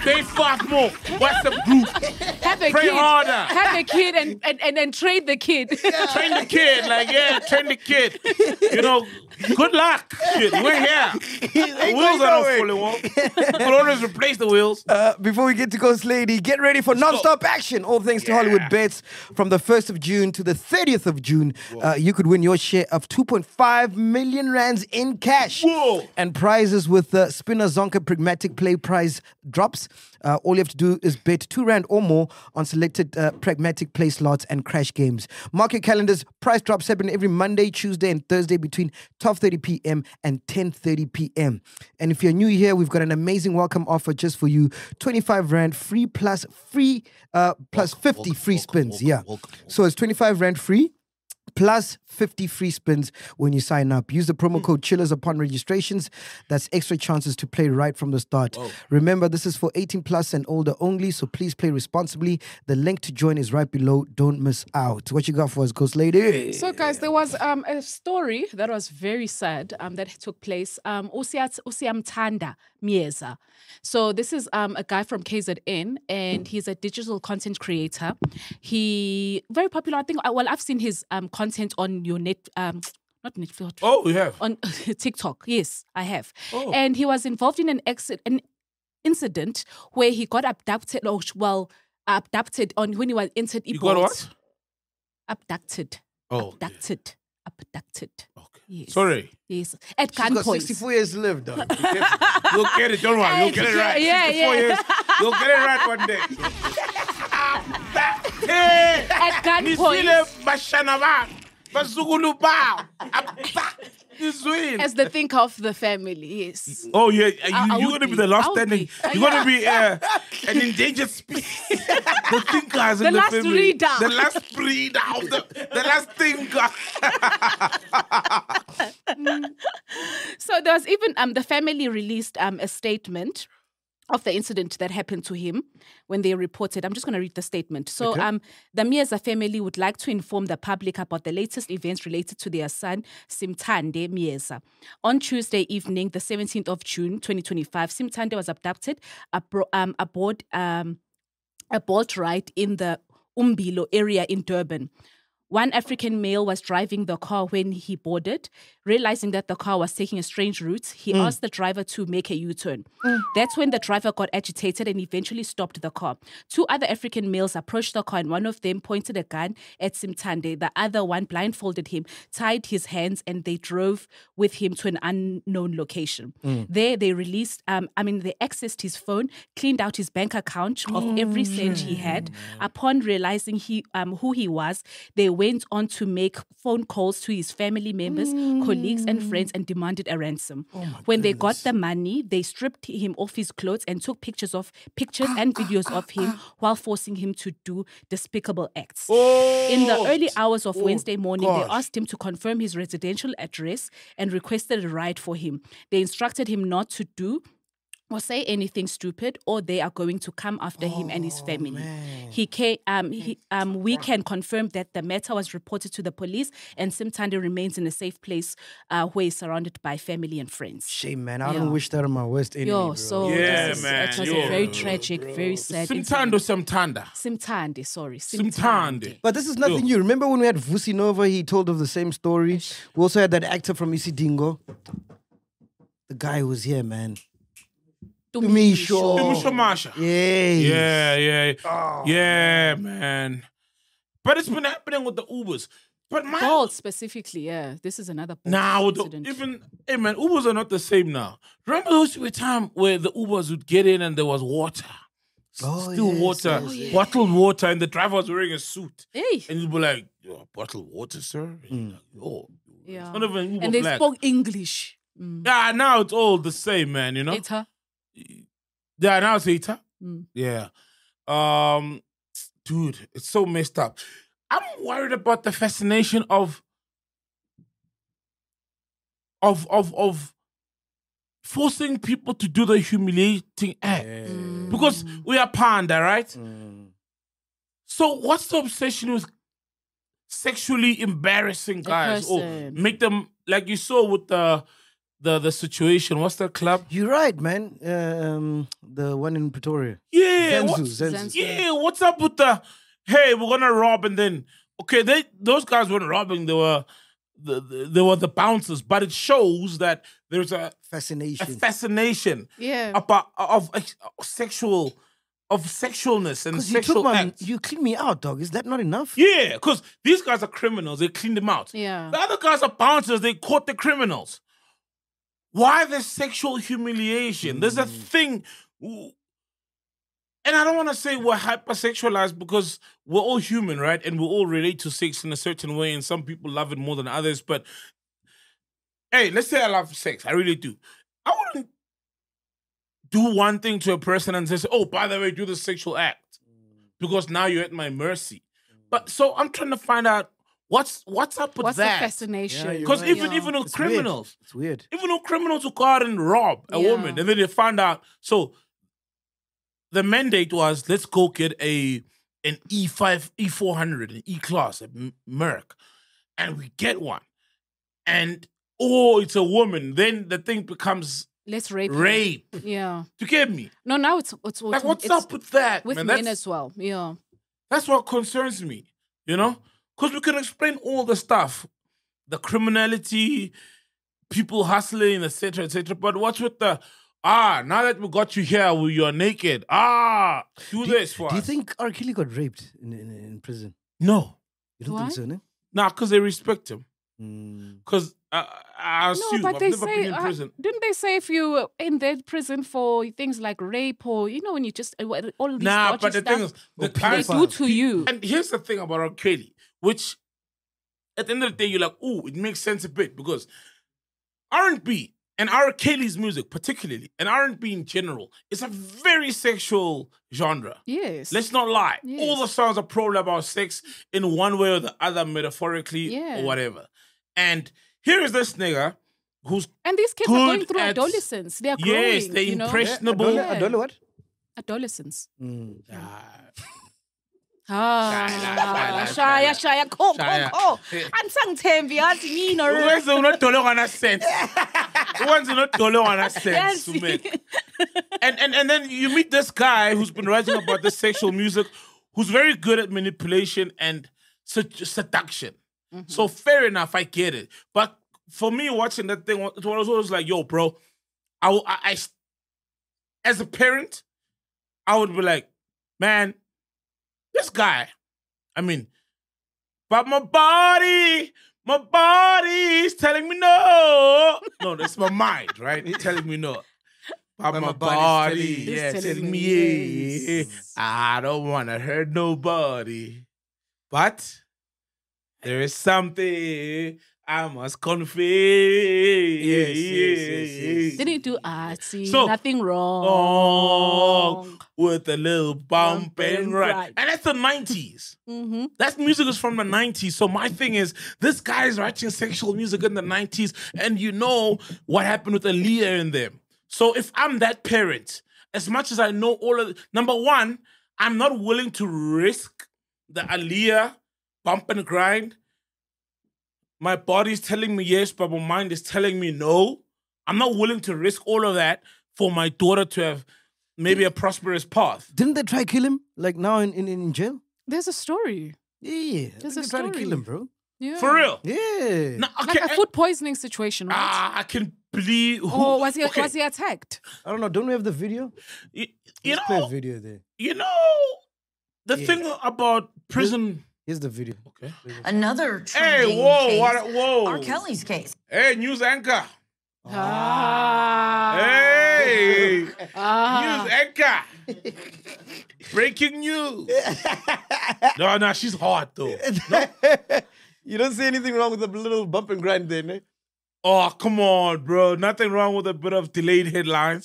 Stay fast more. WhatsApp group. Have a Pray kid. harder. Have a kid and, and, and, and train the kid. Train the kid. Like, yeah, train the kid. You know, good luck. Shit, we're here. The wheels are not fully warm. We'll always replace the wheels. Uh, before we get to Ghost Lady, get ready for non-stop action. All thanks to Hollywood Bets. From the first of June to the thirtieth of June, uh, you could win your share of two point five million rands in cash. Whoa. And prizes with the Spinner Zonka Pragmatic Play prize drops. Uh, all you have to do is bet two rand or more on selected uh, Pragmatic Play slots and crash games. Mark your calendars. Price drops happen every Monday, Tuesday, and Thursday between twelve thirty p.m. and ten thirty p.m. And if you're new here, we've got an amazing welcome offer just for you. twenty-five rand free plus free uh, plus fifty free spins. Yeah. So it's twenty-five rand free plus fifty free spins when you sign up. Use the promo code Chillers upon registrations. That's extra chances to play right from the start. Whoa. Remember, this is for eighteen plus and older only, so please play responsibly. The link to join is right below. Don't miss out. What you got for us, Ghost Lady? So, guys, there was um, a story that was very sad um, that took place. Um, Usiamtanda Mieza. So this is um, a guy from K Z N, and he's a digital content creator. He very popular. I think. Well, I've seen his um, content on your net. Um, not Netflix. Oh, you have on TikTok. Yes, I have. Oh. And he was involved in an exit, an incident where he got abducted. Or well, abducted on when he was entered. You got what? Abducted. Oh, abducted. Okay. Abducted. Okay. Yes. Sorry. Yes. At She's got gunpoint. sixty-four years to live, though. You'll get it. Don't worry. You'll get it right. Yeah, sixty-four yeah. years. You'll get it right one day. Hey, At gunpoint. Nisile Bashanava. Basugulu Bao. Niswin. As the thinker of the family, yes. Oh, yeah. You, I- I you're would going to be be. the last I would standing. be. You're going to be uh, an endangered species. The thinkers The in the last family. reader. The last breeder of the, the last thinker. So there was even um the family released um a statement of the incident that happened to him when they reported. I'm just going to read the statement. So Okay. um, the Mieza family would like to inform the public about the latest events related to their son, Simtande Mieza. On Tuesday evening, the seventeenth of June, twenty twenty-five, Simtande was abducted abro- um, aboard um, a boat ride in the Umbilo area in Durban. One African male was driving the car when he boarded. Realizing that the car was taking a strange route, he Mm. asked the driver to make a U-turn. That's when the driver got agitated and eventually stopped the car. Two other African males approached the car, and one of them pointed a gun at Simtande. The other one blindfolded him, tied his hands, and they drove with him to an unknown location. Mm. There, they released, um, I mean, they accessed his phone, cleaned out his bank account of every cent he had. Upon realizing he, um, who he was, they went on to make phone calls to his family members, colleagues, and friends and demanded a ransom. When they got the money, they stripped him off his clothes and took pictures of pictures and videos of him while forcing him to do despicable acts. In the early hours of Oh, Wednesday morning, gosh. they asked him to confirm his residential address and requested a ride for him. They instructed him not to do or say anything stupid, or they are going to come after him and his family. He came, um, he, um, we can confirm that the matter was reported to the police, and Simtande remains in a safe place uh, where he's surrounded by family and friends. Shame, man. I Yeah. don't wish that on my worst enemy, Yo, bro. so Yeah, this is, man. it was Yo. a very tragic, very sad Simtando incident. Simtanda. Simtande, sorry. Simtande. But this is nothing new. Remember when we had Vusi Nova, he told of the same story. We also had that actor from Isidingo. The guy who was here, man. Tumisho. Tumisho Marsha. Yes. Yeah, yeah. Yeah, man. But it's been happening with the Ubers. But my Bolt specifically, yeah. This is another Bolt now the, incident. even hey man, Ubers are not the same now. Remember those were time where the Ubers would get in and there was water. Oh, Still yes, water, yes, yes. bottled water, and the driver was wearing a suit. Hey. And you'd be like, "Yo, bottled water, sir?" And you're like, oh, Yeah. it's not even Uber And they black. spoke English. Mm. Yeah, now it's all the same, man. You know. Eta. Yeah, now it's Eta. Mm. Yeah. Um, dude, it's so messed up. I'm worried about the fascination of of of of forcing people to do the humiliating act. Because we are panda, right? So what's the obsession with sexually embarrassing guys? Or person. make them like you saw with the the the situation. What's that club? You're right, man. Um, the one in Pretoria. Yeah, Zenzu, what's, Zenzu. yeah. What's up with the? Hey, we're gonna rob, and then okay, they those guys weren't robbing. They were the, the they were the bouncers, but it shows that there's a Fascination. a fascination Yeah. about of, of sexual of sexualness and Because you sexual took my, acts. you cleaned me out, dog. Is that not enough? Yeah, because these guys are criminals. They cleaned them out. Yeah. The other guys are bouncers. They caught the criminals. Why the sexual humiliation? There's a thing. And I don't want to say we're hypersexualized because we're all human, right? And we all relate to sex in a certain way, and some people love it more than others. But hey, let's say I love sex. I really do. I wouldn't do one thing to a person and say, oh, by the way, do the sexual act. Because now you're at my mercy. But so I'm trying to find out what's what's up with What's the that. fascination? Yeah, you're Because right. even Yeah. even with It's weird. criminals, It's weird. even with criminals who go out and rob a Yeah. woman, and then they find out. So the mandate was, let's go get a an E five, E four hundred, an E class, a M- Merc, and we get one, and oh, it's a woman. Then the thing becomes Let's rape. him. rape. Yeah. You get me? No, now it's it's, Like, what's it's up with that, with man? men That's- as well. Yeah. That's what concerns me, you know? Because we can explain all the stuff, the criminality, people hustling, et cetera, et cetera. But what's with the, ah, now that we got you here, well, you're naked. Ah, do, Do, this for do you us. think R. Kelly got raped in, in, in prison? No. You don't Why? think so, no? Nah, because they respect him. Mm. Because I, I assume, No, but I've they never been say, in uh, prison. didn't they say if you in that prison for things like rape or you know when you just uh, what- all these Nah, dodgy but the stuff thing is, the Or they guys, do to you. and here's the thing about R. Kelly, which at the end of the day, you're like, oh, it makes sense a bit because R and B and R. Kelly's music, particularly, and R and B in general, is a very sexual genre. Yes. Let's not lie. Yes. All the songs are probably about sex in one way or the other, metaphorically Yeah. or whatever. And here is this nigga who's and these kids good are going through at- adolescence. They are growing. yes, they're you know? impressionable. Adole, Yeah. Adole what? Adolescence. Mm. Ah, shaya, shaya, ko, ko, Shaya. ko. Ansangithembi yazi yini or Ukwenza unodole wana sense. Ukwenza unodole wana sense. Yes. Sumek. And, and and then you meet this guy who's been writing about this sexual music, who's very good at manipulation and sed- seduction. So fair enough, I get it. But for me, watching that thing, it was always like, yo, bro, I, w- I- I- as a parent, I would be like, man, this guy, I mean, but my body, my body is telling me no. No, that's my mind, right? It's telling me no. But, my, my body, body's telling- yeah, It's telling, telling me, me yeah, I don't want to hurt nobody. But there is something I must confess. Yes, yes, yes, yes. Didn't he do artsy? So- Nothing wrong. Oh, with a little bump Bump and and ride. ride. And that's the nineties. Mm-hmm. That music is from the nineties. So my thing is, this guy is writing sexual music in the nineties, and you know what happened with Aaliyah in them. So if I'm that parent, as much as I know all of the, number one, I'm not willing to risk the Aaliyah bump and grind. My body's telling me yes, but my mind is telling me no. I'm not willing to risk all of that for my daughter to have maybe a prosperous path. Didn't they try kill him? Like now in, in, in jail? There's a story. Yeah, yeah. There's They a tried to kill story. him, bro. Yeah. For real. Yeah. No, Like okay, a food poisoning situation, right? ah, I can believe. Who, or was he okay, was he attacked? I don't know. Don't we have the video? You, you Let's play a know, video there. you know, the Yeah. thing about prison. Here's the video. Okay. Another Hey, trending whoa, case, what, whoa. R. Kelly's case. Hey, news anchor. Ah. Hey, Ah. news anchor. Breaking news. No, no, she's hot though. You don't see anything wrong with a little bump and grind there, no? Oh, come on, bro. Nothing wrong with a bit of delayed headlines.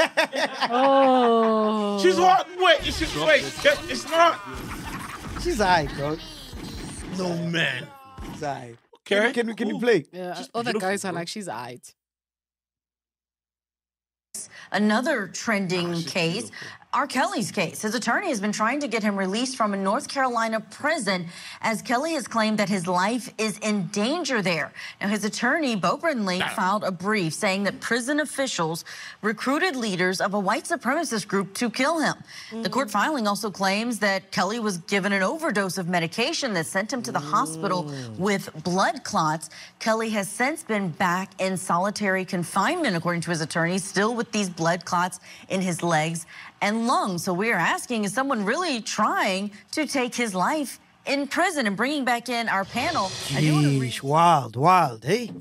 Oh. She's hot. Wait, it's just, wait. It's not. She's high, dog. No, man. She's high. Okay. Can, we can you play? Yeah, Just other beautiful, guys are bro. like, she's eyed. Another trending Ah, she's case. beautiful. R. Kelly's case. His attorney has been trying to get him released from a North Carolina prison as Kelly has claimed that his life is in danger there. Now, his attorney, Bo Brindley, filed a brief saying that prison officials recruited leaders of a white supremacist group to kill him. Mm. The court filing also claims that Kelly was given an overdose of medication that sent him to the mm. hospital with blood clots. Kelly has since been back in solitary confinement, according to his attorney, still with these blood clots in his legs and lungs. So we are asking, is someone really trying to take his life in prison? And bringing back in our panel. Sheesh, wild, wild, hey?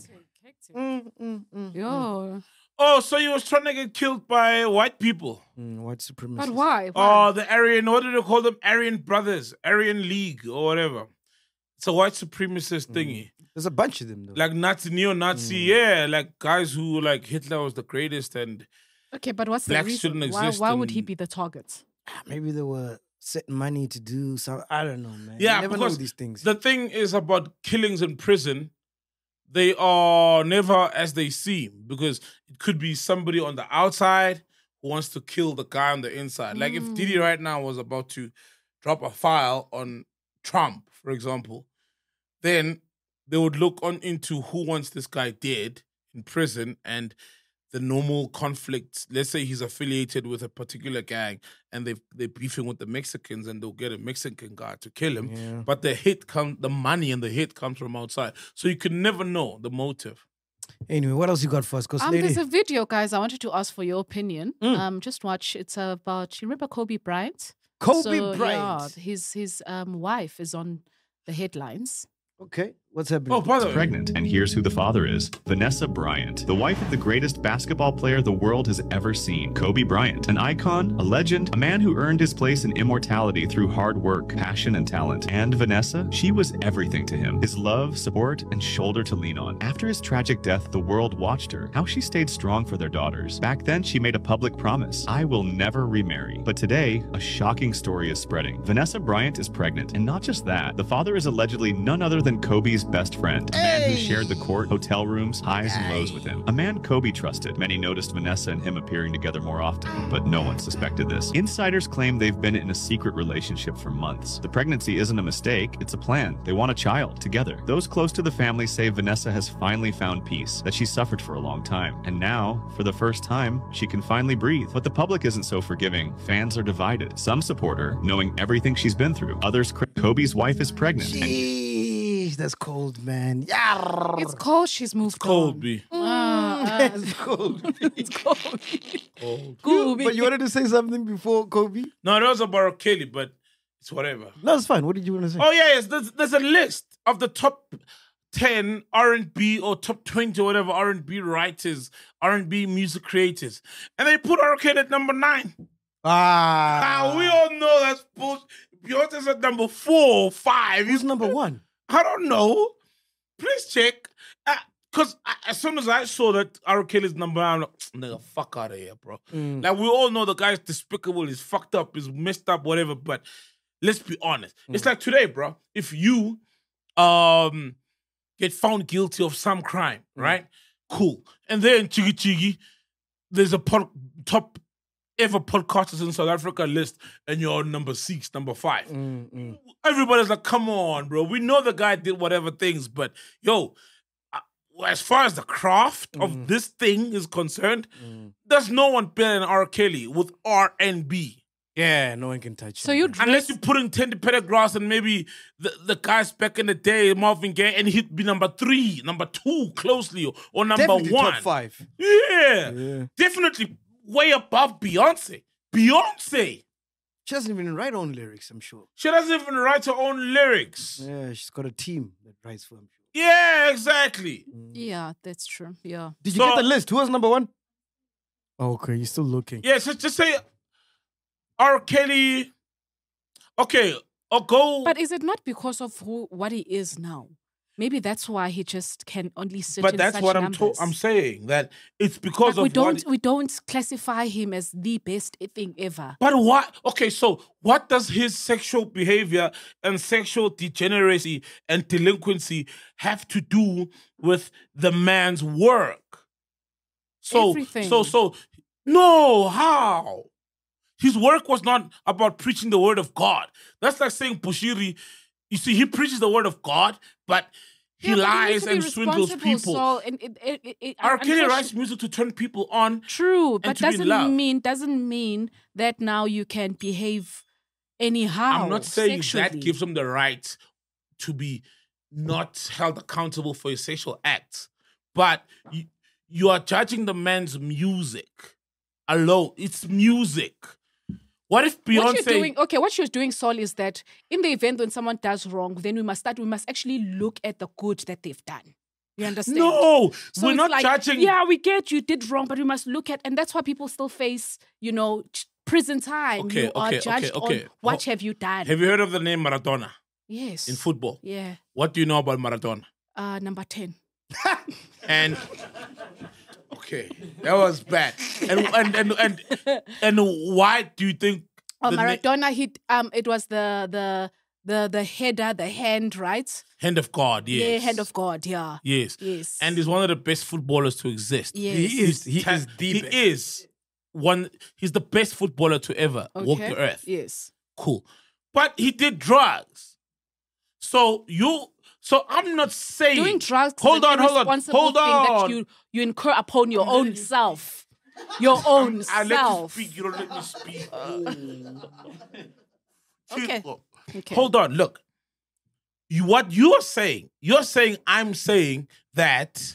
Mm, mm, mm, Yo. Oh, so he was trying to get killed by white people. Mm, white supremacists. But why? why? Oh, the Aryan, what do they call them? Aryan Brothers, Aryan League, or whatever. It's a white supremacist mm. thingy. There's a bunch of them, though. Like Nazi, neo-Nazi, mm. yeah. Like guys who, like, Hitler was the greatest and... Okay, but what's the reason? Why, why would he be the target? Maybe they were setting money to do something. I don't know, man. Yeah, you never because know these things. The thing is about killings in prison, they are never as they seem, because it could be somebody on the outside who wants to kill the guy on the inside. Mm. Like if Diddy right now was about to drop a file on Trump, for example, then they would look on into who wants this guy dead in prison and the normal conflicts. Let's say he's affiliated with a particular gang and they've, they're beefing with the Mexicans and they'll get a Mexican guy to kill him. Yeah. But the hit comes, the money and the hit comes from outside. So you can never know the motive. Anyway, what else you got for us? Um, there's a video, guys, I wanted to ask for your opinion. Mm. Um, just watch. It's about, you remember Kobe Bryant? Kobe so, Bryant? Yeah, his, his um, wife is on the headlines. Okay, what's happening? Oh, by the way. Pregnant, and here's who the father is. Vanessa Bryant, the wife of the greatest basketball player the world has ever seen. Kobe Bryant, an icon, a legend, a man who earned his place in immortality through hard work, passion, and talent. And Vanessa, she was everything to him. His love, support, and shoulder to lean on. After his tragic death, the world watched her, how she stayed strong for their daughters. Back then, she made a public promise. I will never remarry. But today, a shocking story is spreading. Vanessa Bryant is pregnant, and not just that, the father is allegedly none other than Kobe's best friend, a man who shared the court, hotel rooms, highs and lows with him. A man Kobe trusted. Many noticed Vanessa and him appearing together more often, but no one suspected this. Insiders claim they've been in a secret relationship for months. The pregnancy isn't a mistake, it's a plan. They want a child together. Those close to the family say Vanessa has finally found peace, that she suffered for a long time. And now, for the first time, she can finally breathe. But the public isn't so forgiving. Fans are divided. Some support her, knowing everything she's been through. Others, Kobe's wife is pregnant. Jeez, that's cold, man. Yeah. It's cold. She's moved it's cold, on. B. Mm, it's cold. It's cold. Cold. Kobe. But you wanted to say something before Kobe? No, that was about Kelly, but it's whatever. No, it's fine. What did you want to say? Oh, yeah, yes. There's, there's a list of the top ten R and B or top twenty or whatever R and B writers, R and B music creators. And they put R. Kelly at number nine. Ah. Now, we all know that's bullshit. Beyonce's at number four, five. Who's number one? I don't know. Please check. Because uh, as soon as I saw that R. Kelly's number one, I'm like, nigga, fuck out of here, bro. Mm. Like, we all know the guy's despicable, he's fucked up, he's messed up, whatever, but let's be honest. Mm. It's like today, bro. If you um get found guilty of some crime, mm. right? Cool. And then, Chiggy Chiggy, there's a pod- top ever podcasters in South Africa list, and you're number six, number five. Mm, mm. Everybody's like, come on, bro. We know the guy did whatever things, but yo, uh, as far as the craft mm. of this thing is concerned, mm. there's no one better than R. Kelly with R and B. Yeah, no one can touch so him. you man. dress- Unless you put in Teddy Pendergrass and maybe the, the guys back in the day, Marvin Gaye, and he'd be number three, number two, closely, or, or number Definitely one. top five. Yeah. Yeah. Definitely way above Beyonce. Beyonce. She doesn't even write her own lyrics, I'm sure. She doesn't even write her own lyrics. Yeah, she's got a team that writes for him. Yeah, exactly. Mm. Yeah, that's true. Yeah. Did you So- get the list? Who was number one? Oh, okay, you're still looking. Yeah, so just say R. Kelly. Okay, or go. But is it not because of who what he is now? Maybe that's why he just can only sit But in that's such what I'm numbers. to- I'm saying, that it's because Like, we of don't what. we don't classify him as the best thing ever. But what? Okay, so what does his sexual behavior and sexual degeneracy and delinquency have to do with the man's work? So, Everything. so, so, no, how? His work was not about preaching the word of God. That's like saying Bushiri, you see, he preaches the word of God, but he Yeah, but you need lies to be and swindles responsible, people. So, and it, it, it, it, R. Kelly unfortunately- writes music to turn people on. True, and but to be in doesn't love. mean doesn't mean that now you can behave anyhow. I'm not saying sexually. that gives him the right to be not held accountable for his sexual acts, but you, you are judging the man's music alone. It's music. What if Beyonce? What you're doing, okay, what you're doing, Saul, is that in the event when someone does wrong, then we must start. We must actually look at the good that they've done. You understand? No, So we're it's not like, judging. Yeah, we get you did wrong, but we must look at, and that's why people still face, you know, ch- prison time. Okay, you are okay, judged okay, okay. on what Ho- have you done. Have you heard of the name Maradona Yes. in football? Yeah. What do you know about Maradona? Uh, number ten. And okay, that was bad. And and and and, and why do you think? Oh, the na- Maradona hit. Um, it was the the the the header, the hand, right? Hand of God, yes. Yeah, hand of God. Yeah. Yes. Yes. And he's one of the best footballers to exist. Yes. He is- he ta- is the He best. is one. He's the best footballer to ever walk Okay. the earth. Yes. Cool. But he did drugs. So you. So I'm not saying Doing drugs. Hold is an on, hold on, irresponsible hold thing on. That you you incur upon your own self. Your own I let you self. speak. You don't let me speak. Okay. Chico. Okay. Hold on. Look. You, what you're saying, you're saying, I'm saying that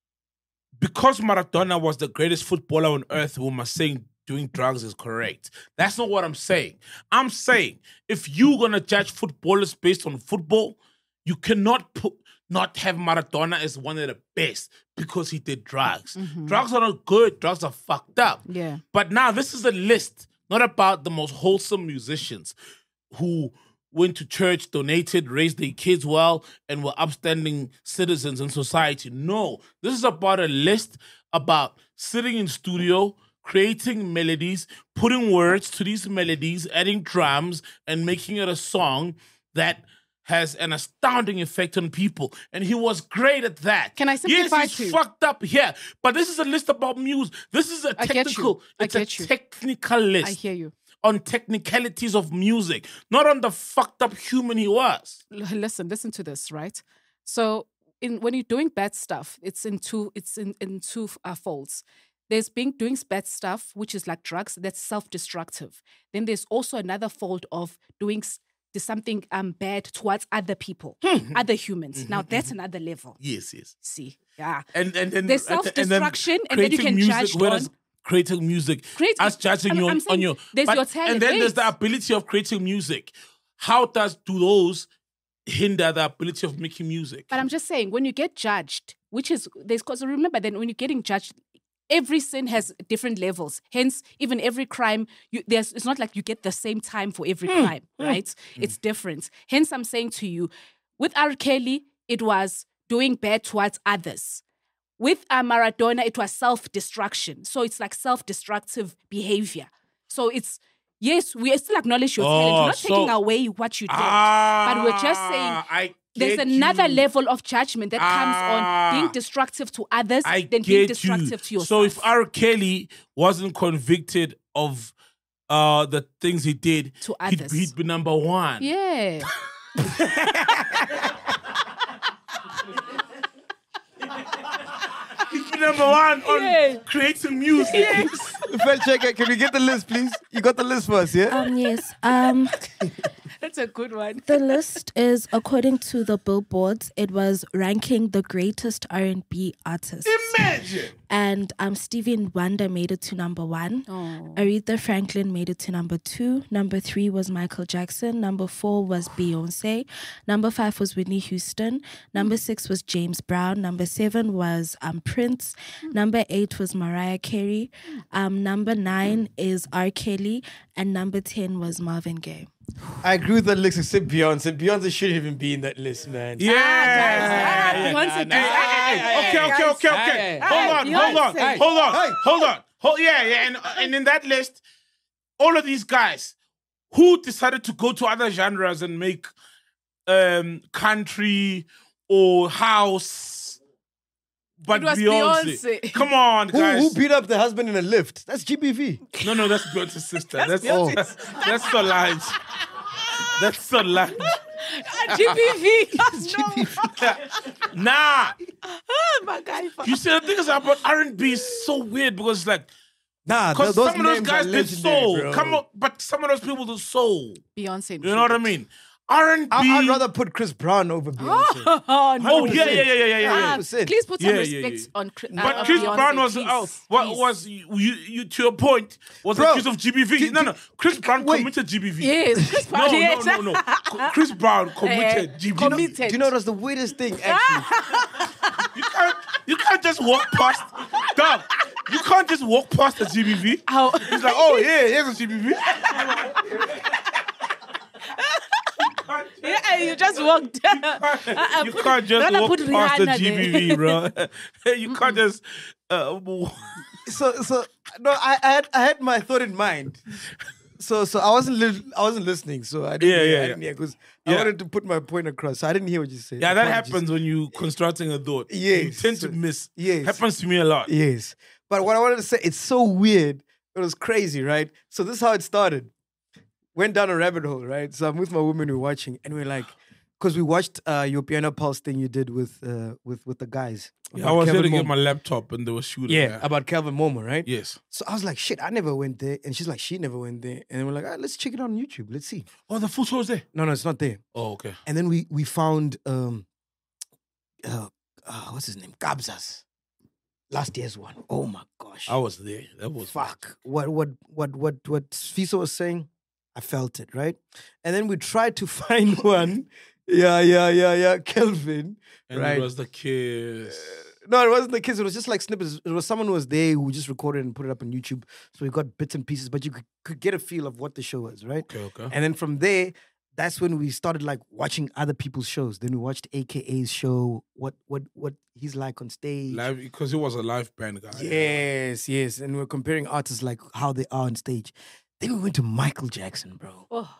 because Maradona was the greatest footballer on earth, we must saying doing drugs is correct. That's not what I'm saying. I'm saying if you're going to judge footballers based on football, you cannot put not have Maradona as one of the best because he did drugs. Mhm. Drugs are not good. Drugs are fucked up. Yeah. But now this is a list, not about the most wholesome musicians who went to church, donated, raised their kids well, and were upstanding citizens in society. No, this is about a list about sitting in studio, creating melodies, putting words to these melodies, adding drums, and making it a song that has an astounding effect on people. And he was great at that. Can I simplify Yes, he's too? fucked up here. But this is a list about music. This is a I get you. technical, I it's get a you. technical list I hear you. on technicalities of music, not on the fucked up human he was. L- Listen, listen to this, right? So, in when you're doing bad stuff, it's in two. It's in in two uh, folds. There's being doing bad stuff, which is like drugs. That's self-destructive. Then there's also another fold of doing s- there's something um bad towards other people, other humans. Now that's another level. Yes, yes. See, yeah. And and and There's and- and then self-destruction, and then you creating can music, judge whereas on- creating music, Create- us judging I'm- you I'm on, saying on your, there's but- your talent, and then there's the yes. ability of creating music. How does do those hinder the ability of making music? But I'm just saying, when you get judged, which is there's because remember then when you're getting judged, every sin has different levels. Hence, even every crime, you, there's it's not like you get the same time for every Hmm. crime, right? It's different. Hence, I'm saying to you, with R. Kelly, it was doing bad towards others. With uh, Maradona, it was self-destruction. So it's like self-destructive behavior. So it's yes, we still acknowledge your talent. We're Oh, not so- taking away what you did, Ah, but we're just saying I there's get another you. level of judgment that comes on being Ah. destructive to others I than being get destructive you. to yourself. So if R. Kelly wasn't convicted of uh, the things he did, To he'd, others. he'd be number one. yeah. He'd be number one on Yeah. creating music. Yes. Fact checker, can we get the list, please? You got the list for us, yeah? Um, yes. Um, That's a good one. the list is according to the Billboards. It was ranking the greatest R and B artists. Imagine. And um, Stevie Wonder made it to number one. Oh. Aretha Franklin made it to number two. Number three was Michael Jackson. Number four was Beyonce. Number five was Whitney Houston. Number six was James Brown. Number seven was um, Prince. Number eight was Mariah Carey. Um, number nine is R. Kelly. And number ten was Marvin Gaye. I agree with that list except Beyonce. Beyonce shouldn't even be in that list, man. Yeah. Ah, Beyonce. Hey, hey, hey, okay, okay, okay, okay. Hey, Hold on, hold on, Beyonce. hold on, Hey. hold on. Hold, yeah, yeah. And, and in that list, all of these guys who decided to go to other genres and make um, country or house, but It was Beyonce. Beyonce. Come on, Who, guys. who beat up the husband in a lift? That's G B V. No, no, that's Beyonce's sister. That's Beyonce's that's, that's Solange. That's Solange. G P V. Nah. Oh my God. You see, the thing is about R and B is so weird because it's like, Nah, because th- those some of those names guys are did legendary, soul. bro. Come on, but some of those people do soul. Beyonce. You know what I mean? R and B. I- I'd rather put Chris Brown over Beyonce. Oh, no. Oh yeah, yeah, yeah, yeah, yeah, yeah. Ah, yeah. percent. please put some Yeah, yeah, respect yeah. on Chris. But uh, Chris Beyonce, Brown was please, out. What please. was you, you, you? To your point, was Bro, accused of G B V? do- no, no. Chris Brown wait. committed G B V. Yes, Chris Brown. No, yes. no, no, no. Chris Brown committed Eh, G B V. committed. Do you know what's the weirdest thing, actually? You can't, you can't just walk past. Dog, you can't just walk past the G B V. How? He's like, oh yeah, here's a G B V. Yeah, you just walked. Uh-uh, You put- can't just rather walk put past the Rihanna G B V, there. bro. You can't just. Uh, so, so no, I, I had, I had my thought in mind. So, so I wasn't, li- I wasn't listening. So I didn't Yeah, hear, yeah, I yeah. didn't hear because Yeah. I wanted to put my point across. So I didn't hear what you said. yeah, that Apologies. happens when you constructing a thought. Yes. You tend So- to miss. yes. Happens to me a lot. Yes. But what I wanted to say, it's so weird. It was crazy, right? So this is how it started. Went down a rabbit hole, right? So I'm with my woman, we're watching, and we're like, because we watched uh, your Piano Pulse thing you did with uh, with with the guys. Yeah, about I was there to Kelvin get Momo. my laptop and they were shooting. Yeah, about Calvin Momo, right? Yes. So I was like, shit, I never went there. And she's like, she never went there. And we're like, all right, let's check it out on YouTube. Let's see. Oh, the full show's there. No, no, it's not there. Oh, okay. And then we we found um uh, uh what's his name? Gabzas. Last year's one. Oh my gosh. I was there. That was Fuck. What what what what what Fiso was saying, I felt it, right? And then we tried to find one. Yeah, yeah, yeah, yeah. Kelvin. And right. it was the kiss. No, it wasn't the kids. It was just like snippets. It was someone who was there who just recorded and put it up on YouTube. So we got bits and pieces, but you could, could get a feel of what the show was, right? Okay, okay. And then from there, that's when we started like watching other people's shows. Then we watched A K A's show, what what what he's like on stage. Live, because it was a live band guy. Yes, yes. And we're comparing artists like how they are on stage. Then we went to Michael Jackson, bro. Oh.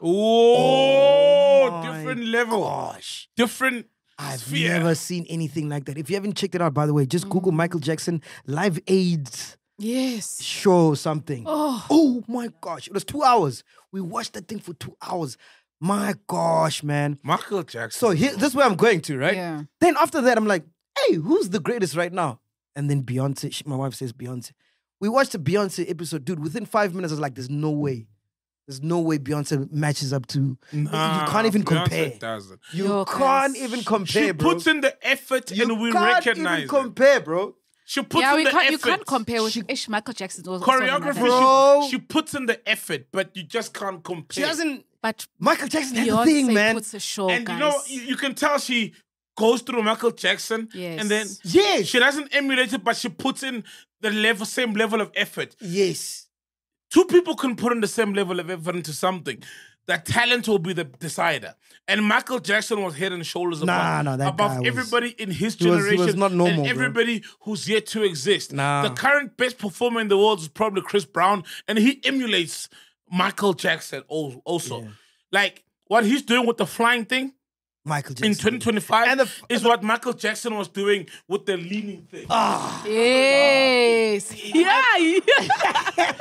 Oh, my different level. Gosh. Different I've sphere. never seen anything like that. If you haven't checked it out, by the way, just Google Michael Jackson Live AIDS Yes. show something. Oh. Oh my gosh. It was two hours. We watched that thing for two hours. My gosh, man. Michael Jackson. So here, this is where I'm going to, right? Yeah. Then after that, I'm like, hey, who's the greatest right now? And then Beyonce, she- my wife says Beyonce. We watched the Beyonce episode, dude. Within five minutes, I was like, there's no way. There's no way Beyonce matches up to. Nah, you can't even Beyonce compare. doesn't. You Yo, can't guys. even compare, She bro. puts in the effort you and we can't recognize even it. compare, bro. She puts Yeah, in we the can't, effort. you can't compare with She- Ish Michael Jackson. Was also Choreography, another- Bro. she, she puts in the effort, but you just can't compare. She doesn't. But Michael Jackson had the Beyonce thing, man. puts a show, And guys. you know, you, you can tell she goes through Michael Jackson, Yes. and then Yes. she doesn't emulate it, but she puts in the level, same level of effort. Yes. Two people can put in the same level of effort into something. That talent will be the decider. And Michael Jackson was head and shoulders Nah, above, no, that above guy was- everybody in his he was- he generation was not normal, and bro. everybody who's yet to exist. Nah. The current best performer in the world is probably Chris Brown, and he emulates Michael Jackson al- also. Like, what he's doing with the flying thing Michael Jackson. in twenty twenty-five And the- is what Michael Jackson was doing with the leaning thing. Ah. Yes. Yeah. yeah.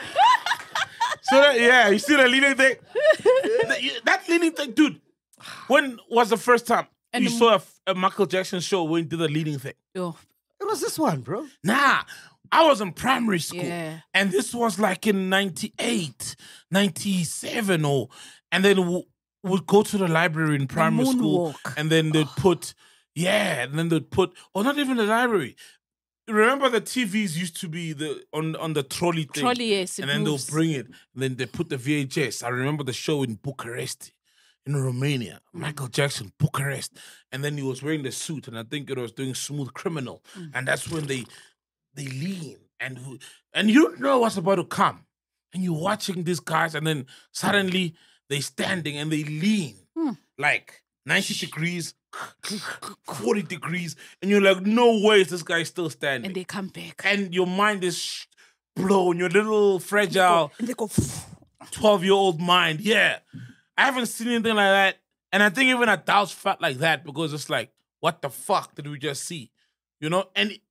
So that, yeah, you see the leaning thing? That- that leaning thing, dude. When was the first time And you the- saw a, a Michael Jackson show when he did the leading thing? Yo, It was this one, bro. Nah, I was in primary school. Yeah. And this was like in ninety-eight, ninety-seven, or, and then we- we'd go to the library in primary school. moonwalk. And then they'd put, yeah, and then they'd put, or not even the library. Remember the T Vs used to be the on, on the trolley thing. Trolley, yes, it And then moves. they'll bring it. And then they put the V H S. I remember the show in Bucharest, in Romania. Michael Jackson, Bucharest. And then he was wearing the suit, and I think it was doing Smooth Criminal. Mm. And that's when they they lean. And who- and you don't know what's about to come. And you're watching these guys, and then suddenly they standing and they lean. Hmm. Like ninety degrees, forty degrees. And you're like, no way is this guy still standing. and they come back. And your mind is sh- blown. Your little fragile And they go. twelve-year-old mind. Yeah. I haven't seen anything like that. And I think even adults felt like that because it's like, what the fuck did we just see? You know? And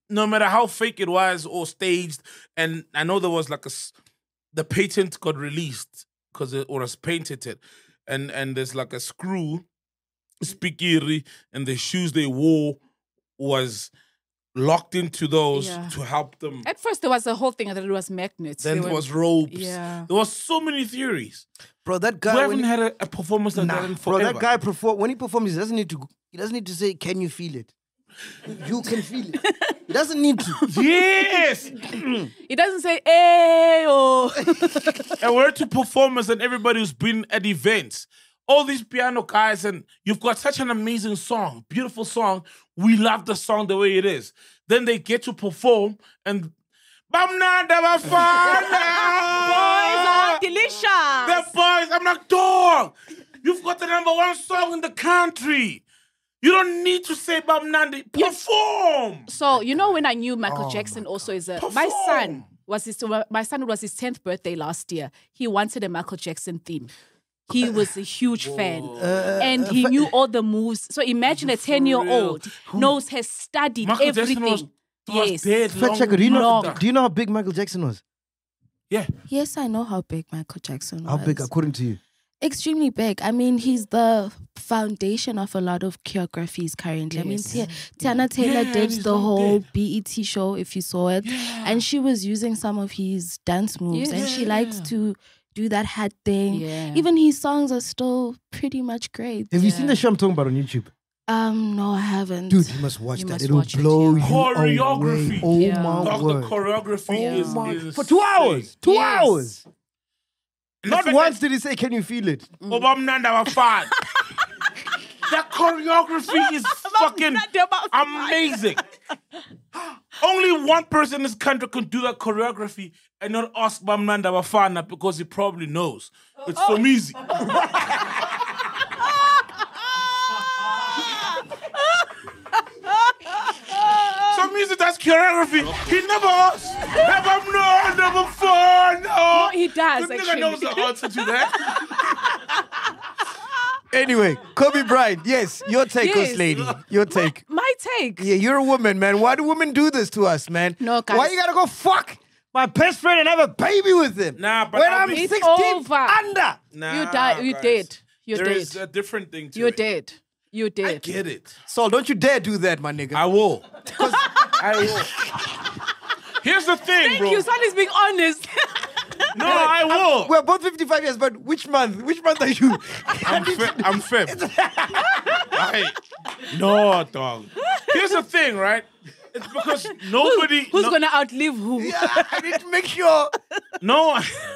no matter how fake it was or staged, and I know there was like a, s- the patent got released because it was patented, and and there's like a screw, spikiri, and the shoes they wore was locked into those Yeah. to help them. At first, there was a whole thing that it was magnets. Then They there were- was ropes. Yeah. There was so many theories. Bro, that We guy when haven't he, had a, a performance like that in bro, forever. that guy perform when he performs, he doesn't need to. He doesn't need to say, "Can you feel it?" You can feel it. He doesn't need to. Yes. It doesn't say, hey, oh. And we're to performers and everybody who's been at events. All these piano guys, and you've got such an amazing song, beautiful song. We love the song the way it is. Then they get to perform and Bamnanda Bafana! Boys are delicious. The boys, I'm like, dog, you've got the number one song in the country. You don't need to say Bamnanda. Perform. So, you know, when I knew Oh Michael Jackson also is a... My son was his, my son was his tenth birthday last year. He wanted a Michael Jackson theme. He was a huge fan. and he knew all the moves. So imagine a ten-year-old knows, has studied Michael everything. Jackson was, was yes. dead Fact long checker, do you know? long. Do you know how big Michael Jackson was? Yeah. Yes, I know how big Michael Jackson was. How big, according to you? Extremely big. I mean, he's the foundation of a lot of choreographies currently. I mean, Yes. Ti- Tiana Taylor Yeah, did he's the long whole dead. B E T show, if you saw it. And she was using some of his dance moves. And she likes Yeah. to do that hat thing. Yeah. Even his songs are still pretty much great. Have you seen the show I'm talking about on YouTube? Um, no, I haven't. Dude, you must watch You that. must It'll watch it, blow yeah. you Choreography. away. Oh Yeah. my Dog, the word. choreography Oh is, my- is For two hours. Two Yes. hours. And the Not fact once that- did he say, "Can you feel it?" Oh, Bamnanda Bafana. That choreography is fucking amazing. Only one person in this country can do that choreography and not ask Bamnanda Bafana because he probably knows. It's so easy. So easy, that's choreography. He never asked. Bamnanda Bafana. No, he does, The nigga actually. knows the answer to that. Anyway, Kobe Bryant. Yes, your take, Yes. Ghost Lady. Your take. My take. Yeah, you're a woman, man. Why do women do this to us, man? No, guys. Why you gotta go fuck my best friend and have a baby with him? Nah, but when I'll I'm be- It's sixteen over. under. Nah, You died. You guys. did. You There did. is a different thing to You it. did. You I did. get it. Saul, don't you dare do that, my nigga. I will. I will. Here's the thing, Thank bro. you. Son is being honest. No, I will. We're both fifty-five years, but which month? Which month are you? I'm fe- I'm fem. Right. No, dog. Here's the thing, right? It's because nobody. Who's no, gonna outlive who? Yeah, I need to make sure. No.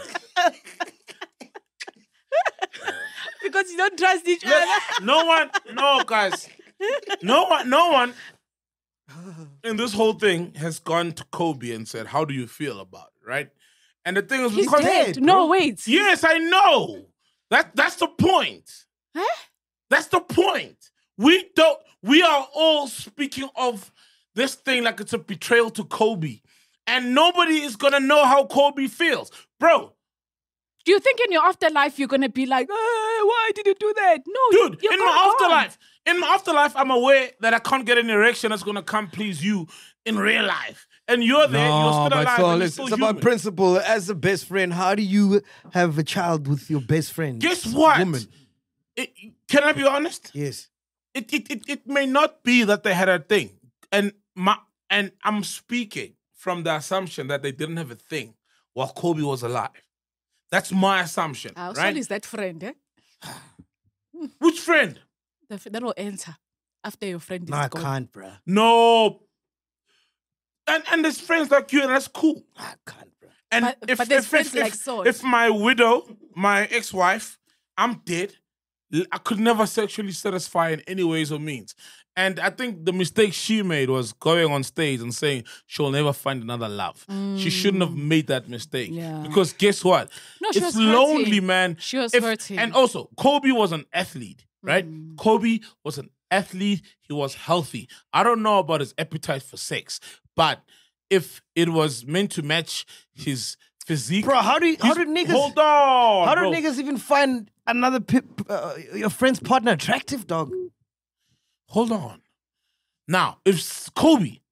Because you don't trust each other. No one. No, guys. No one. No one. In this whole thing has gone to Kobe and said, "How do you feel about it?" Right? And the thing is, He's because dead. No, wait. yes, I know. That that's the point. Huh? That's the point. We don't. We are all speaking of this thing like it's a betrayal to Kobe, and nobody is gonna know how Kobe feels, bro. Do you think in your afterlife you're gonna be like, "Uh, why did you do that?" No, Dude, you're in gone- my gone. afterlife, in my afterlife, I'm aware that I can't get an erection that's gonna come please you in real life, and you're there. you're No, still but alive. Saul, and you're it's, still it's about human. principle. As a best friend, how do you have a child with your best friend? Guess what? Woman. It- can I be honest? Yes. It, it it it may not be that they had a thing, and my and I'm speaking from the assumption that they didn't have a thing while Kobe was alive. That's my assumption, How right? soon is that friend, eh? Which friend? The, f- that will enter after your friend is No, I gone. can't, bruh. No. And and there's friends like you, and that's cool. I can't, bruh. And But- if but there's if, friends if, like if, Saul. if my widow, my ex-wife, I'm dead, l- I could never sexually satisfy in any ways or means. And I think the mistake she made was going on stage and saying she'll never find another love. She shouldn't have made that mistake. Yeah. Because guess what? No, she it's was hurting. lonely, man. She was If- hurting. And also, Kobe was an athlete, right? Kobe was an athlete. He was healthy. I don't know about his appetite for sex, but if it was meant to match his physique, Bro, how do you, how his- do niggas hold on? how do bro. niggas even find another pip, uh, your friend's partner attractive, dog? Hold on. Now, if s- Kobe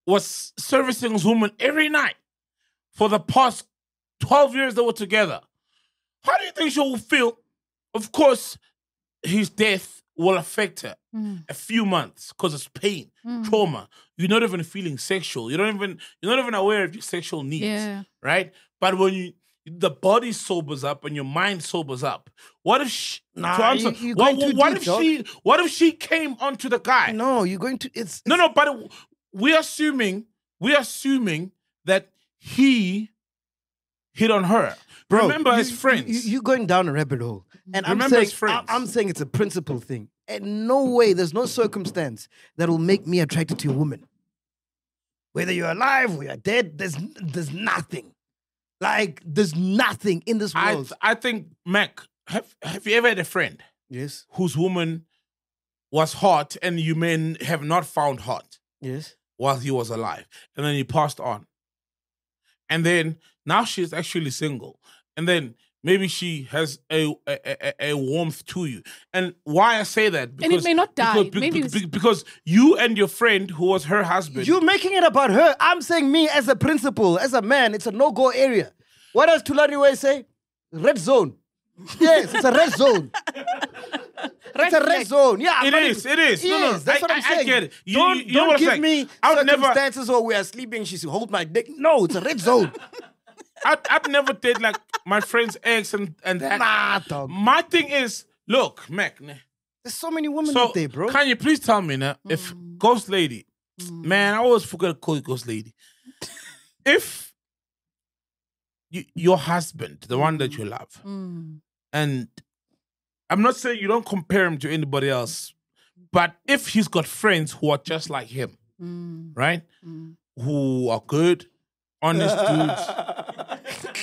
was servicing his woman every night for the past twelve years they were together. How do you think she will feel? Of course, his death will affect her Mm. a few months because it's pain, Mm. trauma. You're not even feeling sexual. You don't even you're not even aware of your sexual needs, Yeah. right? But when you the body sobers up and your mind sobers up, what if she, Nah, to answer, you- you're what, going too what deep, if dog. she what if she came onto the guy? No, you're going to. It's No, no, but it- we're assuming we're assuming that he hit on her. Bro, Remember you, as friends. You, you, are going down a rabbit hole. And I'm Remember saying, as friends. I, I'm saying it's a principle thing. And no way, there's no circumstance that will make me attracted to a woman. Whether you're alive or you're dead, there's there's nothing. Like, there's nothing in this I world. I think, Mac, have have you ever had a friend Yes. whose woman was hot and you may have not found hot Yes. while he was alive, and then he passed on, and then now she's actually single, and then maybe she has a a, a, a warmth to you. And why I say that? And it may not die. Because, Maybe because, it's- because you and your friend who was her husband. You're making it about her. I'm saying me as a principal, as a man, it's a no-go area. What does Tulariwe say? Red zone. Yes, it's a red zone. It's a red zone. Yeah, It but is, it is. No, no, Yes, that's I- what I'm I- I saying. get it. You- don't you- you know don't what I'm give saying? me I would never- circumstances or we are sleeping, she's hold my dick. No, it's a red zone. I'd, I'd never date like my friend's ex and, and that. Nah, dog. My thing is, look, Mac. nah. There's so many women So, out there, bro. can you please tell me now if Ghost Lady, man, I always forget to call you Ghost Lady. If you, your husband, the one that you love, Mm. and I'm not saying you don't compare him to anybody else, but if he's got friends who are just like him, Mm. right? Mm. Who are good, honest dudes.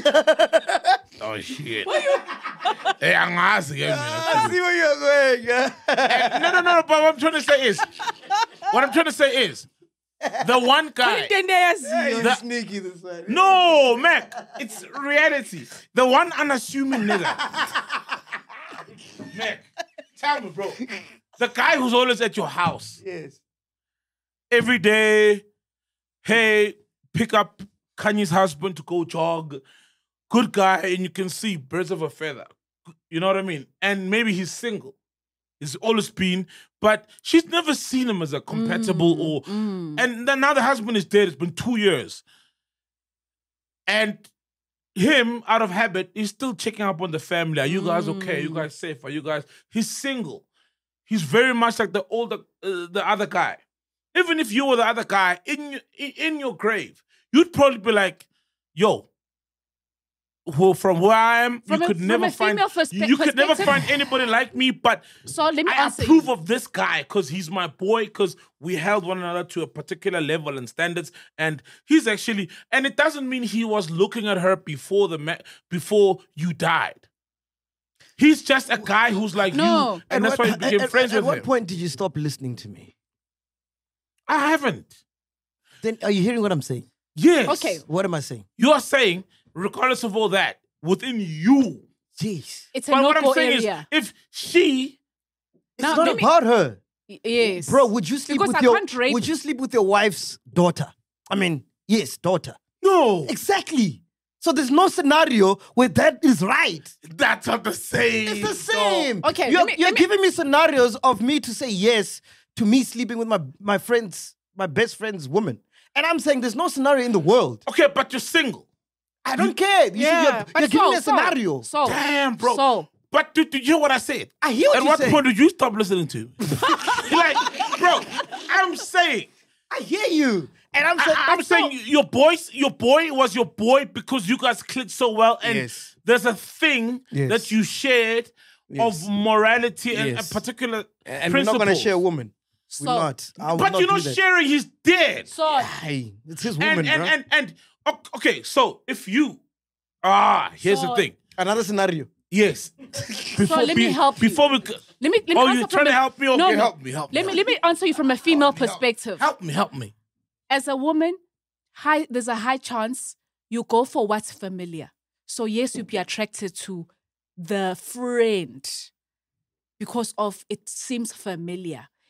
Oh shit. Hey, I'm asking you. I see where you're going. Yeah. No, no, no. But what I'm trying to say is, what I'm trying to say is, the one guy. You're The- sneaky this one. No, Mac. It's reality. The one unassuming nigga. Mac, tell me, bro. The guy who's always at your house Yes. every day. Hey, pick up Kanye's husband to go jog. Good guy, and you can see birds of a feather. You know what I mean? And maybe he's single. He's always been, but she's never seen him as a compatible or. And then now the husband is dead. It's been two years, and him out of habit, he's still checking up on the family. Are you guys okay? Are you guys safe? Are you guys? He's single. He's very much like the older, uh, the other guy. Even if you were the other guy in your, in, in your grave, you'd probably be like, "Yo." Who, from where I am, From you a- could from never a find female perspe- you could never perspective- find anybody like me. But So let me I answer approve you. of this guy because he's my boy. Because we held one another to a particular level and standards, and he's actually. And it doesn't mean he was looking at her before the ma- before you died. He's just a guy who's like No. you, and At that's what- why you became at, friends at, with At what him. point did you stop listening to me? I haven't. Then are you hearing what I'm saying? Yes. Okay. What am I saying? You are saying, regardless of all that, within you. Jeez. It's a But what I'm no-go saying area. is, if she It's Now, not let me- about her. Yes. Bro, would you sleep Because with I your can't rape- would you sleep with your wife's daughter? I mean, yes, daughter. no, Exactly. So there's no scenario where that is right. that's not the same. It's the same. Okay, You're, let me- you're let me- giving me scenarios of me to say yes to me sleeping with my, my friend's, my best friend's woman. And I'm saying there's no scenario in the world. Okay, but you're single. I don't care. You see, Yeah, you're, but you're giving so, me a so, scenario. So, Damn, bro. So, But did, did you hear what I said? I hear what At you what say. point did you stop listening to? me? Like, bro, I'm saying, I hear you. And I'm I, saying, I'm saying your boys, your boy was your boy because you guys clicked so well, and Yes. there's a thing Yes. that you shared Yes. of morality and Yes. a particular and we're not going to principles. share a woman. So- we're not. I will But not you're do not that. sharing. He's dead. so Hey, it's his woman, And and, bro. and and and okay, so if you ah, here's the So- thing. Another scenario. Yes. Before, let me help you. Before we. c- let me. Let me Oh, answer you're from trying to a- help me? Okay, no, no. help me, help me. Let me let me answer you from a female perspective. Help me, help me. As a woman, high there's a high chance you go for what's familiar. So yes, you'd be attracted to the friend because of it seems familiar.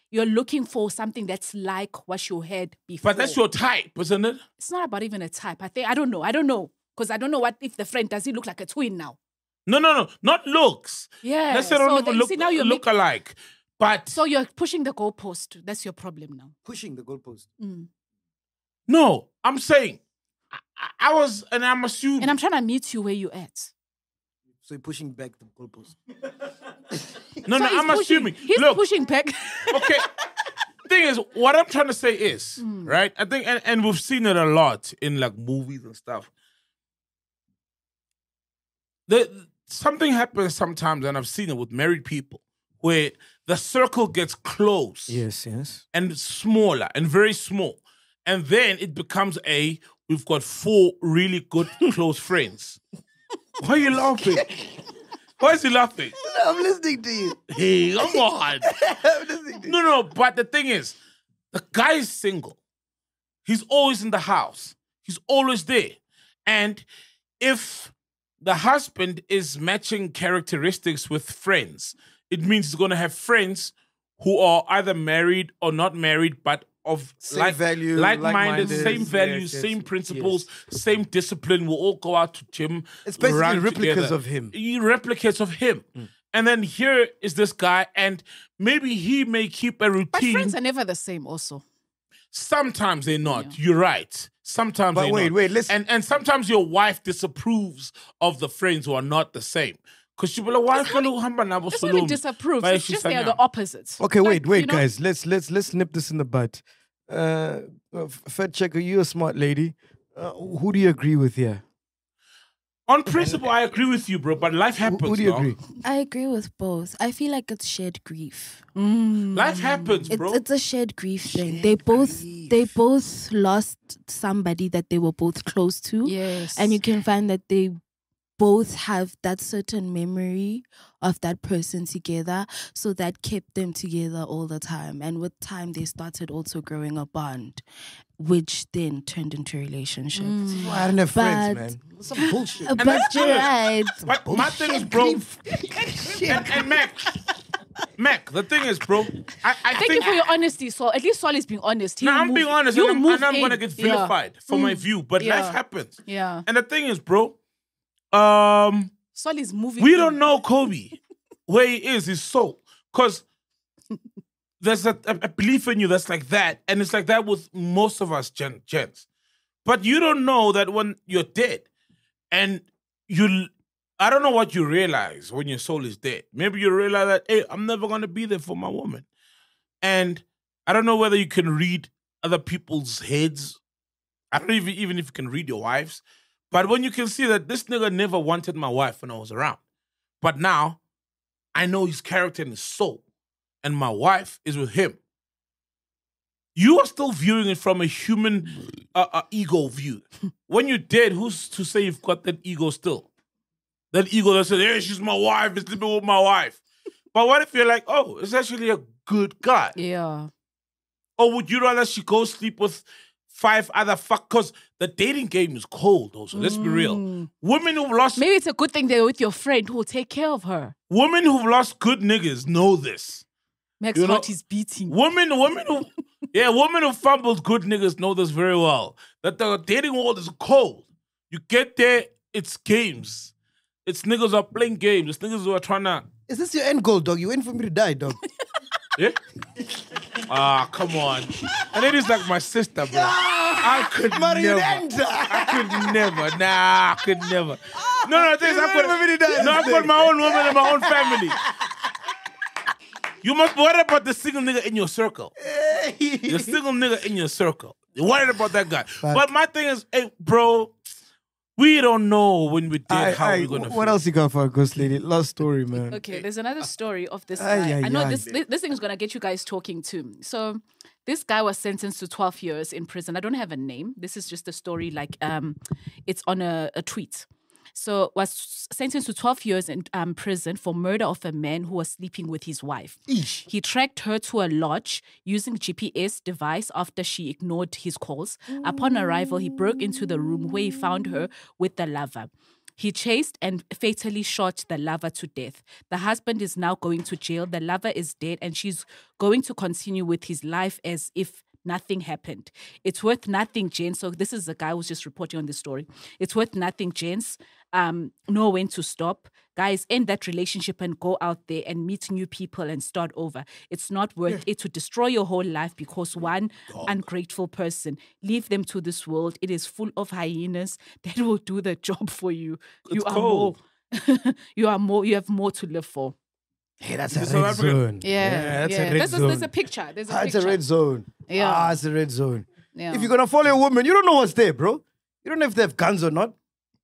you're looking for something that's like what you had before. But that's your type, isn't it? It's not about even a type. I think I don't know. I don't know because I don't know what if the friend does he look like a twin now. No, no, no, not looks. Yeah. Let's say don't so even then, look, see, now you're look make- alike. But so you're pushing the goalpost. That's your problem now. Pushing the goalpost. Mm. no, I'm saying I, I was, and I'm assuming. And I'm trying to meet you where you at. So you're pushing back the goalpost. no, So no, he's I'm pushing, assuming. He's Look, pushing back. okay. Thing is, what I'm trying to say is, Mm. right? I think, and, and we've seen it a lot in like movies and stuff. The, something happens sometimes, and I've seen it with married people, where the circle gets close. Yes, yes. And smaller and very small. And then it becomes a, we've got four really good close friends. Why are you laughing? Why is he laughing? I'm listening to you. Hey, come on. I'm listening to you. No, no, but the thing is, the guy is single. He's always in the house. He's always there. And if the husband is matching characteristics with friends, it means he's going to have friends who are either married or not married, but of Same like, value, like-minded, like-minded, same values, yes, same yes, principles, same discipline. We'll all go out to gym. It's basically run replicas together. of him. He replicates of him. And then here is this guy, and maybe he may keep a But routine. friends are never the same also. Sometimes they're not. You're right. Sometimes But they're wait, not. wait, let's- And and sometimes your wife disapproves of the friends who are not the same. Because she'll be like, why can't you hamba nabo It's not even Salome? disapprove. But It's she's just they are saying, the opposites. Okay, wait, Like, wait, you know- guys. Let's let's let's nip this in the bud. Uh, uh, Fed checker, you're a smart lady. Uh, who do you agree with here? On principle, I agree with you, bro, but life happens. Who do you dog. agree? I agree with both. I feel like it's shared grief. Life happens, It's, bro. it's a shared grief thing. They both they both lost somebody that they were both close to. Yes. And you can find that they both have that certain memory of that person together. So that kept them together all the time. And with time they started also growing a bond, which then turned into relationships. Well, I don't have friends, But- man. Some bullshit. Uh, But you're right. But my thing is, bro, and, and Mac, Mac, the thing is, bro, I, I Thank think you for your honesty. So at least Sol is being honest. He No, will I'm move- being honest, he and will I'm, move and I'm in. gonna get Yeah. vilified for my Mm. view, but Yeah. life happens. Yeah. And the thing is, bro, um, Sol is moving. we in. don't know Kobe where he is, his soul, because there's a, a, a belief in you that's like that, and it's like that with most of us, gen, gents. But you don't know that when you're dead, and you, I don't know what you realize when your soul is dead. Maybe you realize that, hey, I'm never gonna be there for my woman, and I don't know whether you can read other people's heads. I don't even even if you can read your wife's, but when you can see that this nigga never wanted my wife when I was around, but now I know his character and his soul, and my wife is with him. You are still viewing it from a human uh, uh, ego view. When you're dead, who's to say you've got that ego still? That ego that says, hey, she's my wife, it's sleeping with my wife. But what if you're like, oh, it's actually a good guy? Yeah. Or would you rather she go sleep with five other fuck? Because the dating game is cold also, let's be real. Women who've lost... Maybe it's a good thing they're with your friend who will take care of her. Women who've lost good niggas know this. Max You know- heart is beating. Women, women who... Yeah, women who fumbled good niggas know this very well. That the dating world is cold. You get there, it's games. It's niggas who are playing games. It's niggas who are trying to... Is this your end goal, dog? You waiting for me to die, dog? Yeah? Ah, come on. And it is like my sister, bro. I could never. Marionetta. I could never. Nah, I could never. No, no, this, You I've waiting for me to die got, no, I've this got day. my own woman and my own family. You must be worried about the single nigga in your circle. The single nigga in your circle. You're worried about that guy. But my thing is, hey, bro, we don't know when we did Aye, how aye, we're gonna what feel. else you got for a ghost lady? Last story, man. Okay, there's another story of this Ay, guy. ay, I know ay. this, this this thing is gonna get you guys talking too. So this guy was sentenced to twelve years in prison. I don't have a name. This is just a story, like um, it's on a, a tweet. So was sentenced to twelve years in um, prison for murder of a man who was sleeping with his wife. He tracked her to a lodge using G P S device after she ignored his calls. Upon arrival, he broke into the room where he found her with the lover. He chased and fatally shot the lover to death. The husband is now going to jail. The lover is dead, and she's going to continue with his life as if nothing happened. It's worth nothing, gents. So this is the guy who's just reporting on this story. It's worth nothing, gents. Um, know when to stop. Guys, end that relationship and go out there and meet new people and start over. It's not worth it to destroy your whole life because one God. ungrateful person. Leave them to this world. It is full of hyenas that will do the job for you. It's you are cold. more. you are more. You have more to live for. Hey, that's a South red Africa. zone. Yeah, that's yeah. a red There's, zone. a, there's a picture. There's a Ah, picture. it's a red zone. Yeah. Ah, it's a red zone. Yeah. If you're gonna follow a woman, you don't know what's there, bro. You don't know if they have guns or not.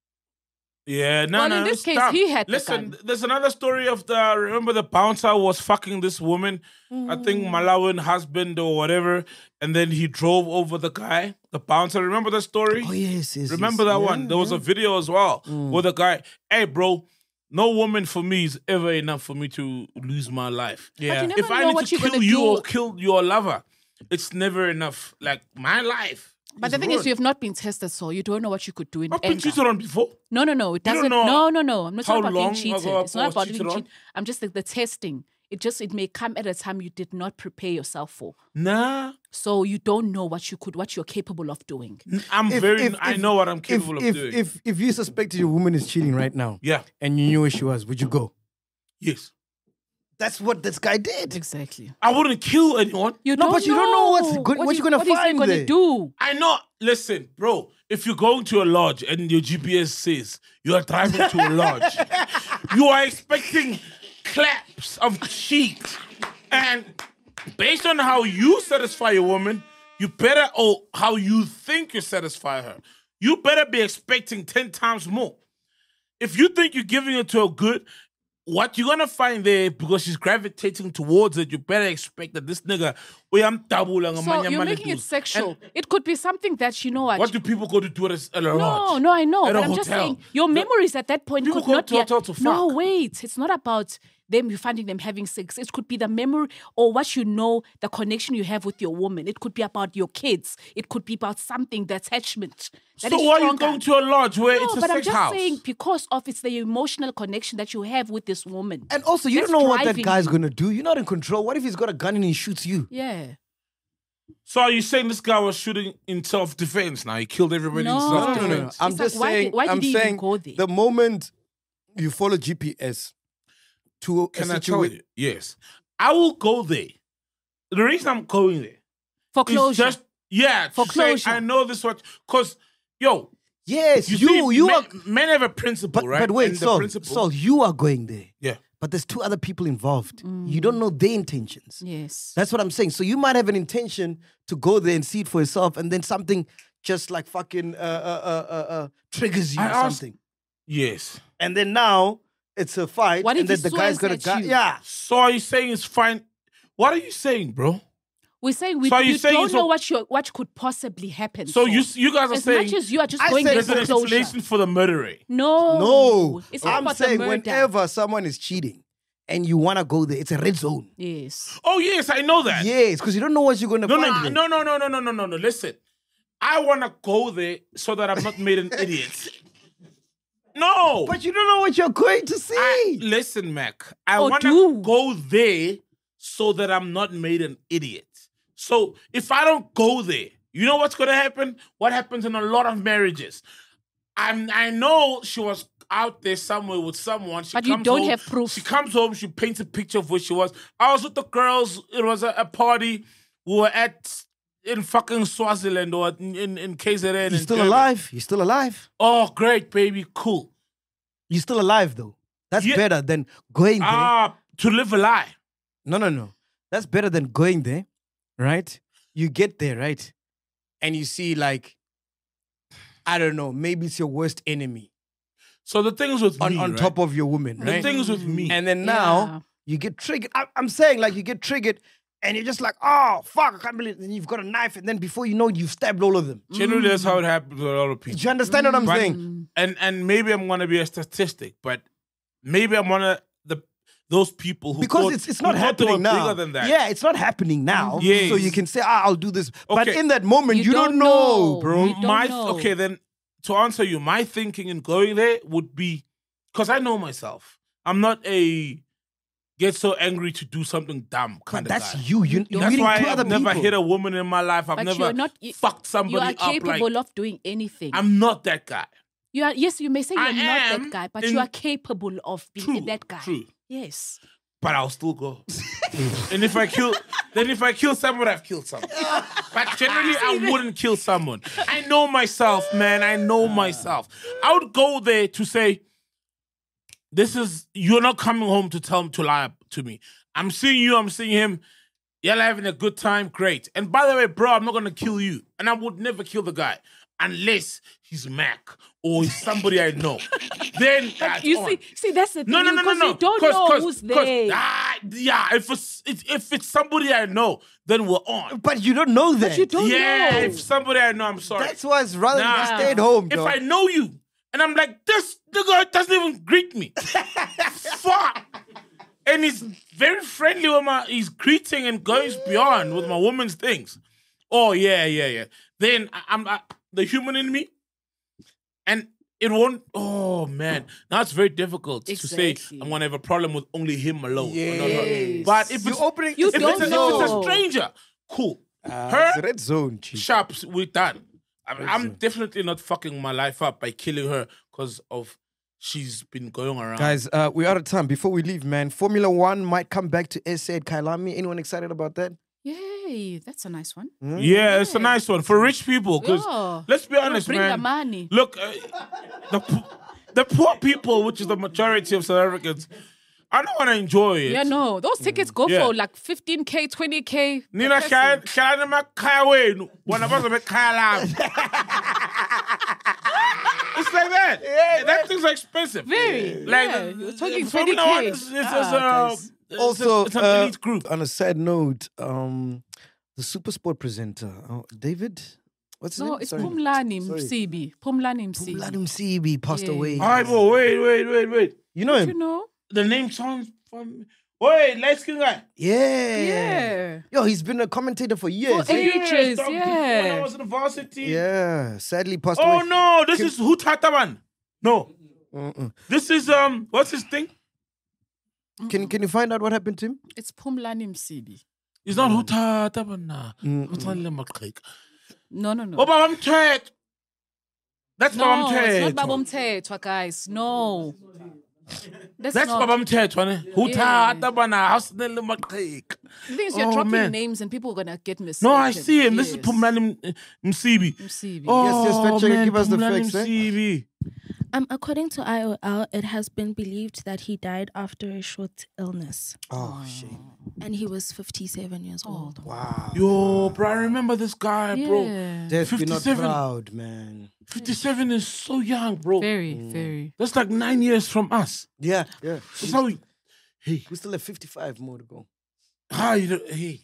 Yeah, no, Well, no. in this it's case, dumb. he had the Listen, gun. there's another story of the. Remember, the bouncer was fucking this woman. I think Mm. Malawian husband or whatever, and then he drove over the guy, the bouncer. Remember the story? Oh yes, yes. Remember yes. that Yeah, one? There was yeah. a video as well Mm. with the guy. Hey, bro, no woman for me is ever enough for me to lose my life. Yeah. you never If I know need what to you're kill gonna you do. or kill your lover, it's never enough. Like my life. But the thing is, you have not been tested, so you don't know what you could do in I've been anger. cheated on before. No, no, no. It You don't doesn't. know No, no, no. I'm not how talking about being long cheated. ago It's I not was about cheated being on? cheated. I'm just like the testing. It just it may come at a time you did not prepare yourself for. Nah. So you don't know what you could, what you're capable of doing. I'm If- very. if- I if- know what I'm If capable if of doing. if if you suspected your woman is cheating right now, yeah. and you knew where she was, would you go? Yes. That's what this guy did. Exactly. I wouldn't kill anyone. You No, don't but you don't know what's know. good- what is- you're gonna what is he find gonna there. do? I know. Listen, bro. If you're going to a lodge and your G P S says you are driving to a lodge, you are expecting claps of cheek, and based on how you satisfy a woman, you better, or how you think you satisfy her, you better be expecting ten times more. If you think you're giving it to a good, what you're gonna find there, because she's gravitating towards it, you better expect that this nigga, we am double. So you're making it sexual. It could be something that you know what. What do people go to do at a, at a no, lodge? no, I know. At But a I'm just hotel? saying your The- memories at that point People could go not to be. hotel to No, fuck. wait. It's not about them you finding them having sex. It could be the memory or what you know, the connection you have with your woman. It could be about your kids. It could be about something, the attachment. That So is why are you stronger. going to a lodge where No, it's a but I'm sex just house? saying because of it's the emotional connection that you have with this woman. And also, you That's don't know what that driving guy's you. gonna do. You're not in control. What if he's got a gun and he shoots you? Yeah. So are you saying this guy was shooting in self-defense now? He killed everybody in No. self-defense? No, no, no. I'm It's just like, why saying. did- why did I'm he even saying go there? the moment you follow G P S to Can a I tell situa- you? Yes. I will go there. The reason I'm going there For is closure. just, yeah, For to say, closure. I know this what, because, yo, Yes, you see, you men, are. men have a principle, But right? but wait, And the Saul, principle, Saul, you are going there. yeah. But there's two other people involved. You don't know their intentions. Yes. That's what I'm saying. So you might have an intention to go there and see it for yourself, and then something just like fucking uh, uh, uh, uh, uh, triggers you I or asked- something. Yes. And then now it's a fight, What and if then he the guy's swears gonna at go. you? Yeah. So are you saying it's fine? What are you saying, bro? We're saying we So are you you saying don't it's know o- what you what could possibly happen. So you you guys are as saying much as you are just I going said there there's an for closure. explanation for the murdering. No, No, it's not I'm about saying the murder. whenever someone is cheating and you wanna go there, it's a red zone. Yes. Oh yes, I know that. Yes, because you don't know what you're gonna No, find. no, there. no, no, no, no, no, no, no, no. Listen, I want to go there so that I'm not made an idiot. No, But you don't know what you're going to see. I, listen, Mac. I Oh, want do. to go there so that I'm not made an idiot. So if I don't go there, you know what's gonna happen? What happens in a lot of marriages? I'm. I know she was out there somewhere with someone. She But you comes don't home, have proof. She comes home. She paints a picture of where she was. I was with the girls. It was a, a party. We were at in fucking Swaziland or in in, in K Z N. You're in still Durban. alive. You're still alive. Oh, great, baby, cool. You're still alive though. That's Yeah. better than going there. Ah, to live a lie. No, no, no. That's better than going there, right? You get there, right? And you see, like, I don't know, maybe it's your worst enemy So the thing is with on, me, on right? top of your woman, The right? thing is with me. And then Yeah. now you get triggered. I, I'm saying, like, you get triggered and you're just like, oh, fuck, I can't believe it. And you've got a knife, and then before you know it, you've stabbed all of them. Generally, that's how it happens with a lot of people. Do you understand what I'm But- saying? And and maybe I'm gonna be a statistic, but maybe I'm one of the those people who Because thought, it's it's who not thought they were happening now. bigger than that. Yeah, it's not happening now. Yes. So you can say, ah, I'll do this. But Okay. in that moment, You you, don't, don't know, know. bro. You don't My know. okay then. to answer you, my thinking in going there would be, because I know myself. I'm not a get so angry to do something dumb kind But of that's guy. you. You- you're that's meeting why two I've other never people. hit a woman in my life. I've But never you're not, you, fucked somebody You are up. capable Like, of doing anything. I'm not that guy. You are, yes, you may say you're I not am that guy, but in- you are capable of being True, that guy. true. Yes. But I'll still go. And if I kill, then if I kill someone, I've killed someone. But generally, I wouldn't kill someone. I know myself, man. I know myself. I would go there to say, this is, you're not coming home to tell him to lie to me. I'm seeing you, I'm seeing him. Y'all having a good time, great. And by the way, bro, I'm not going to kill you. And I would never kill the guy unless he's Mac or he's somebody I know. Then that's You on. see, see, that's the thing. No, no, no, no, because no. You don't 'Cause- know 'cause- who's 'cause, there. ah, yeah, if it's, it's if it's somebody I know, then we're on. But you don't know that. But you don't yeah, know. if somebody I know, I'm sorry. That's why it's rather Nah. you stay at home, If dog. I know you and I'm like, this nigga doesn't even greet me. Fuck. And he's very friendly with my, he's greeting and goes beyond with my woman's things. Oh, yeah, yeah, yeah. Then I, I'm I, the human in me. And it won't, oh man. Now it's very difficult to say Exactly. I'm going to have a problem with only him alone. Yes. But if You're it's, opening- You if, don't it's a, if it's a know. stranger, cool. Ah, Her, it's a red zone, chief. sharps, we're done. I mean, I'm definitely not fucking my life up by killing her because of she's been going around. Guys, uh, we're out of time. Before we leave, man, Formula One might come back to S A at Kailami. Anyone excited about that? Yay, that's a nice one. Yeah, it's a nice one for rich people. Because Yeah. let's be honest, Bring man. the money. Look, uh, the po- the poor people, which is the majority of South Africans, I don't want to enjoy it. Yeah, no, those tickets go Yeah. for like fifteen K, twenty K. per Nina person. kaya kaya na makaya wenu. Wana ba sabi kaya lang. It's like that. Yeah, that thing's expensive. Very. Like yeah. the- You're talking Formula twenty K. One is, is, is, Ah, uh, guys. it's Also, a- it's an uh, elite group. on a sad note, um, the Super Sport presenter, uh, David, what's his No, name? it's Sorry. Pumlani Sorry. Msibi. Pumlani Msibi. Pumlani Msibi passed Yeah. away. All right, but wait, wait, wait, wait. You know him? You know? The name sounds from. Wait, light skin guy. Yeah. Yeah. Yo, he's been a commentator for years. For eh? ages, dog, yeah. When I was in the varsity. Yeah, sadly passed Oh away. no, this is Hutataman. No, Mm-mm. this is um, what's his thing? Can Can you find out what happened to him? It's Pumlani Msibi. It's not Hutataman. Nah. Mm-mm. Hutataman. No, no, no. Oh, Babam Ted. That's no, Babam Ted. it's not Babam Tetwa, guys. No. That's, That's not. Babam Ted. Hutataman. How's the lemon cake? The thing is, you're Oh, dropping man. names and people are going to get mistaken. No, I see him. This is Yes. Pumlani Msibi. Msibi. Oh, Yes, yes, fact checker, man, give us the Pumlani facts, eh? Msibi. Um, according to I O L, it has been believed that he died after a short illness, Oh, shit. and he was fifty-seven years old. Wow. Yo, bro, I remember this guy, bro. Yeah. Death be not fifty-seven. proud, man. fifty-seven is so young, bro. Very, very. That's like nine years from us. Yeah, yeah. That's how we. Hey, We still have fifty-five more to go. how you do, hey.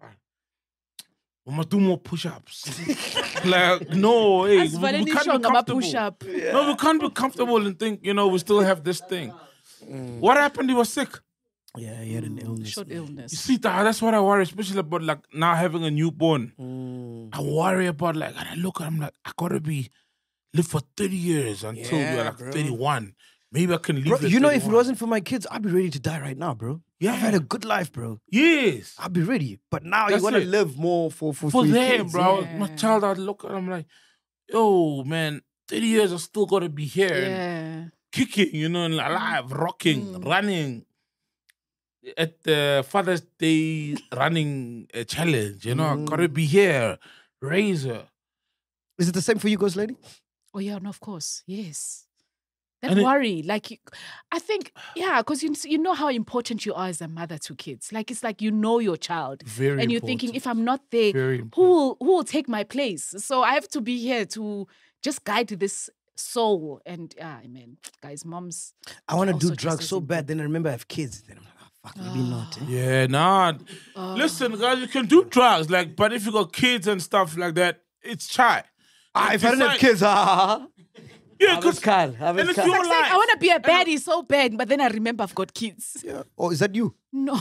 We must do more push-ups. like, no, hey, we, we Asivaleni can't be shonga comfortable. push-up. No, we can't be comfortable and think, you know, we still have this thing. What happened? He was sick. Yeah, he had an illness. Short man. illness. You see, that, that's what I worry, especially about like now having a newborn. Mm. I worry about like, and I look, I'm like, I gotta be live for thirty years until Yeah, we're like bro. thirty-one. Maybe I can live. Bro, at you know, if it thirty-one. wasn't for my kids, I'd be ready to die right now, bro. Yeah. I've had a good life, bro. yes. I'd be ready. But now That's you want to it. live more for for, For your them, kids, bro. yeah. My child, I look at him like, yo, man, thirty years I still gotta be here and Yeah. kicking, you know, and alive, rocking, running. At the Father's Day running uh, challenge, you know, I gotta be here. Razor. Is it the same for you, Ghost Lady? Oh, yeah, no, of course. Yes. That And it- worry, like, you- I think, yeah, because you, you know how important you are as a mother to kids. Like, it's like you know your child. Very and you're important. thinking, if I'm not there, Very who will, who will take my place? So I have to be here to just guide this soul. And, ah, man, guys, moms. I want to also do just drugs as so bad, then I remember I have kids. Then I'm like, oh, fuck, maybe not. Eh? Yeah, nah. Listen, guys, you can do drugs, like, but if you got kids and stuff like that, it's chai. Ah, if I don't have Decide- kids, ah. Yeah, Have because a Carl, have a and it's Carl. your It's like, life. I want to be a baddie so bad, but then I remember I've got kids. Yeah. Oh, is that you? No.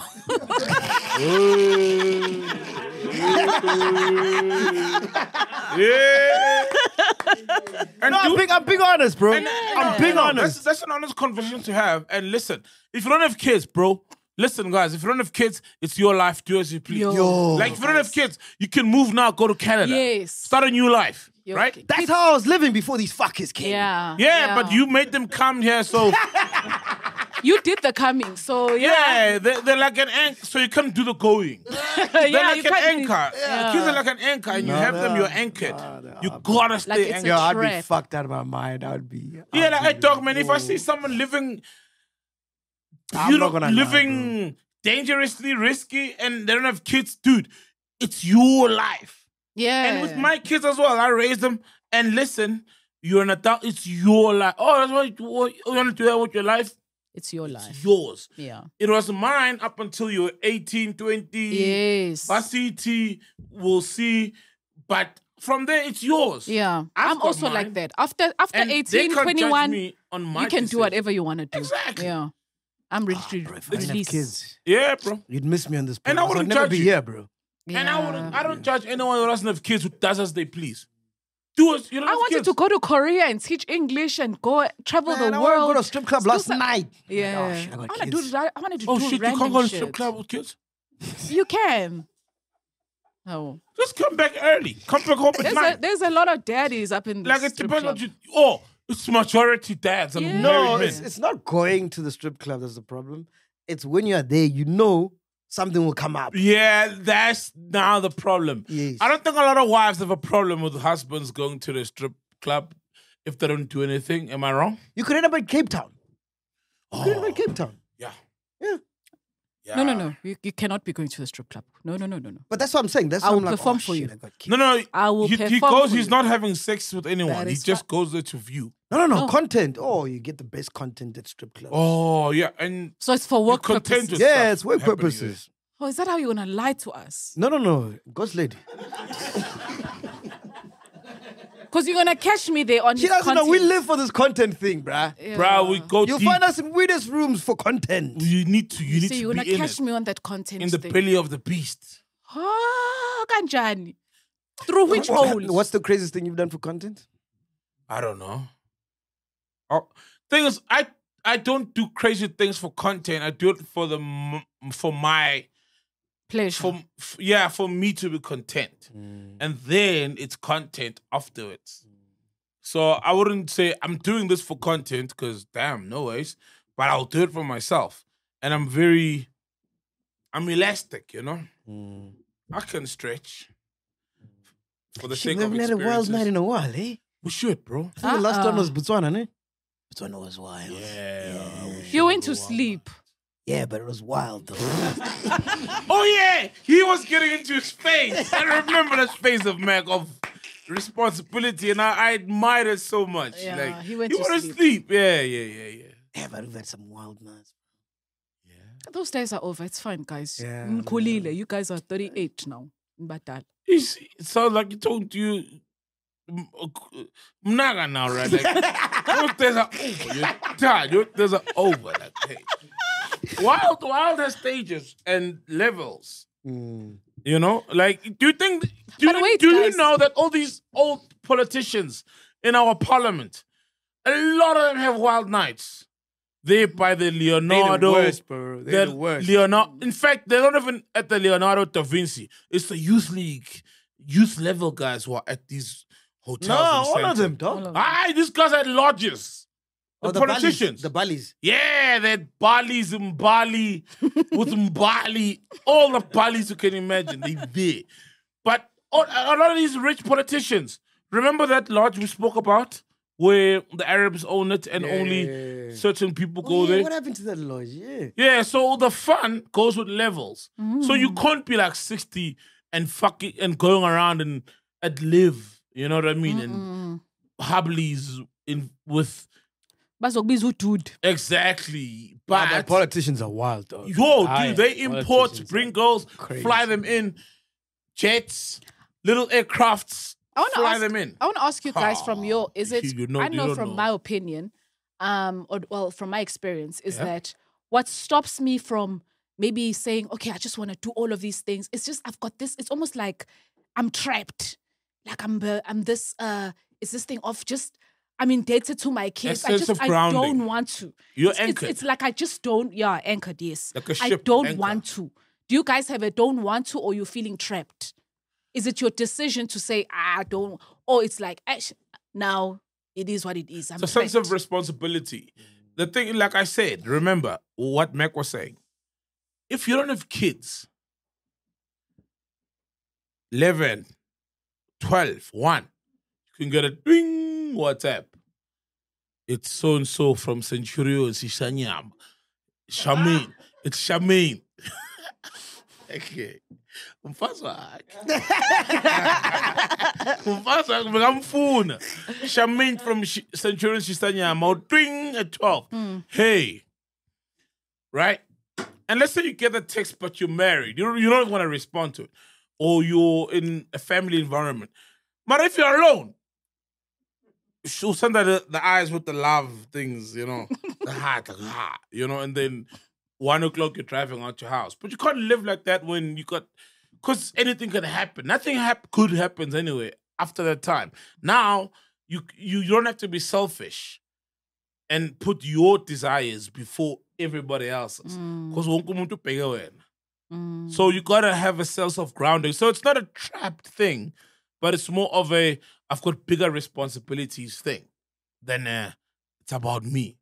Yeah. And no, I'm do- being, I'm being honest, bro. And- I'm being no, honest. That's, that's an honest conversation to have. And listen, if you don't have kids, bro, listen, guys, if you don't have kids, it's your life. Do as you please. Yo. Yo. Like, if you don't have kids, you can move now, go to Canada. Yes. Start a new life, Yo, right? That's how I was living before these fuckers came. Yeah. Yeah, but you made them come here, so... You did the coming, so yeah. Yeah, they're, they're like an anchor, so you can't do the going. They're Yeah, like you an can't- anchor. yeah. Kids are like an anchor, and you No, have them, no, you're anchored. You gotta stay Like it's a anchored. Yo, I'd be trap. fucked out of my mind. I'd be. Yeah, I'd like, be hey, dog, man, if I see someone living, I'm you not know, gonna lie, living dangerously risky and they don't have kids, dude, it's your life. Yeah. And with my kids as well, I raised them. And listen, you're an adult, it's your life. Oh, that's what you, what, you want to do that with your life? It's your It's life. yours. Yeah. It was mine up until you were eighteen, twenty. Yes. Varsity, we'll see. But from there, it's yours. Yeah. I've I'm got also mine. like that. After after And they eighteen, can't judge twenty-one, me on my you can do decision. whatever you want to do. Exactly. Yeah. I'm ready to If I didn't have release. kids, Yeah, bro. you'd miss me on this. And I podcast. wouldn't I'd never judge be you. here, bro. And I wouldn't, I don't judge anyone who doesn't have kids who does as they please. Do it. You don't I have wanted kids. to go to Korea and teach English and go travel Man, the I wanted to world. go to a strip club Still last some- night. Yeah. Oh, shit, I I got want to kids. do. ra- I wanted to Oh do shit, you random can't go to shit. strip club with kids? You can. Oh. Just come back early. Come back home at There's a, night. there's a lot of daddies up in the Like it strip depends club. what you. Oh, it's majority dads and Yeah. married No, men. it's, it's not going to the strip club that's the problem. It's when you're there, you know something will come up. Yeah, that's now the problem. Yes. I don't think a lot of wives have a problem with husbands going to the strip club if they don't do anything. Am I wrong? You could end up in Cape Town. You could end up in Cape Town. Yeah. Yeah. Yeah. No, no, no. You, you cannot be going to the strip club. No, no, no, no, no. But that's what I'm saying. That's I why will I'm like, perform oh, for shit, you. I got kids. No, no. I will he, he perform goes, for he's you. not having sex with anyone. That He is just fi- goes there to view. No, no, no, No. Content. Oh, you get the best content at strip clubs. Oh, yeah. And So it's for work you're content purposes. with yeah, stuff it's work happening purposes. Oh, is that how you're gonna lie to us? No, no, no. Ghost lady. Because you're gonna catch me there on She his doesn't know content. we live for this content thing, bruh. Yeah. Bro, we go You'll deep. find us in weirdest rooms for content. You need to. You need So to you're be gonna in catch it. me on that content In the thing. belly of the beast. Oh, kanjani? Through which hole? What's the craziest thing you've done for content? I don't know. Oh, thing is, I I don't do crazy things for content. I do it for the m- for my Pleasure. for f- yeah for me to be content, and then it's content afterwards. So I wouldn't say I'm doing this for content because damn, no ways. But I'll do it for myself, and I'm very, I'm elastic, you know. I can stretch for the She sake of haven't had a wild night experiences. in a while, eh? We should, bro. I think the last one Uh-uh. was Botswana, ne? Botswana was wild. Yeah. You went to sleep. Yeah, but it was wild though. Oh yeah, he was getting into his space. I remember that space of Mac of responsibility, and I, I admired it so much. Yeah, like he went you to wanna sleep. sleep. Yeah, yeah, yeah, yeah. Yeah, but we've had some wild nights. Those days are over. It's fine, guys. Yeah, Mkhulile, you guys are thirty-eight now. Mbadala. It's, it sounds like you told you. Mnaga now, right? Like, those days are over. You're tired. Your days are over. Like, hey. Wild, wild has stages and levels. You know, like, do you think? Do, But you, wait, do guys. you know that all these old politicians in our parliament, a lot of them have wild nights? They by the Leonardo, worst, bro. They're the the worst. Leonardo. In fact, they're not even at the Leonardo da Vinci. It's the youth league, youth level guys who are at these hotels. No, and all of centers. them, dog. Aye, these guys are at lodges. The, Oh, the politicians. Balis, the Balis. Yeah, they're Bali's in Bali with Mbali, all the Balis you can imagine. They there. But all, a lot of these rich politicians, remember that lodge we spoke about where the Arabs own it and only certain people Oh, go yeah, there? what happened to that lodge? Yeah. Yeah, so the fun goes with levels. So you Mm. can't be like sixty and fucking and going around and and live. You know what I mean? And Hubblies in with Bazokubiza udude. exactly. But, But politicians are wild, dog. yo, Aye, dude, they import, politicians bring are girls, crazy. fly them in, jets, little aircrafts, I want to fly ask. them in. I want to ask you guys from your. Is it? You know- I you know don't from know. my opinion, um, or well, from my experience, is Yeah. that what stops me from maybe saying, okay, I just want to do all of these things. It's just I've got this. It's almost like I'm trapped. Like I'm. Uh, I'm this. Uh, it's this thing of just. I'm indebted to my kids. I sense just of I grounding. don't want to. You're it's, it's, anchored. it's like I just don't. Yeah, anchored. Yes. Like a I ship don't anchor. want to. Do you guys have a don't want to, or you're feeling trapped? Is it your decision to say ah, I don't, or it's like actually, now it is what it is. I'm It's a sense of trapped. responsibility. The thing, like I said, remember what Mac was saying. If you don't have kids, eleven, twelve, one, you can get a ding WhatsApp. It's so and so from Centurion, Sishanyam. Shamin. It's Shamin. Okay. Umfazi wakhe. Umfazi wakhe bekamfuna. Shamin from Sh- Centurion Shisanyama, ding at twelve. Hey. Right? And let's say you get a text, but you're married. You, you don't want to respond to it. Or you're in a family environment. But if you're alone, she'll send her the, the eyes with the love things, you know, the heart, like, ah, you know, and then one o'clock you're driving out your house. But you can't live like that when you got, because anything could happen. Nothing hap- could happen anyway after that time. Now, you, you you don't have to be selfish and put your desires before everybody else's. Because wonke umuntu ubheke wena. So you gotta have a sense of grounding. So it's not a trapped thing, but it's more of a I've got bigger responsibilities thing than uh, it's about me.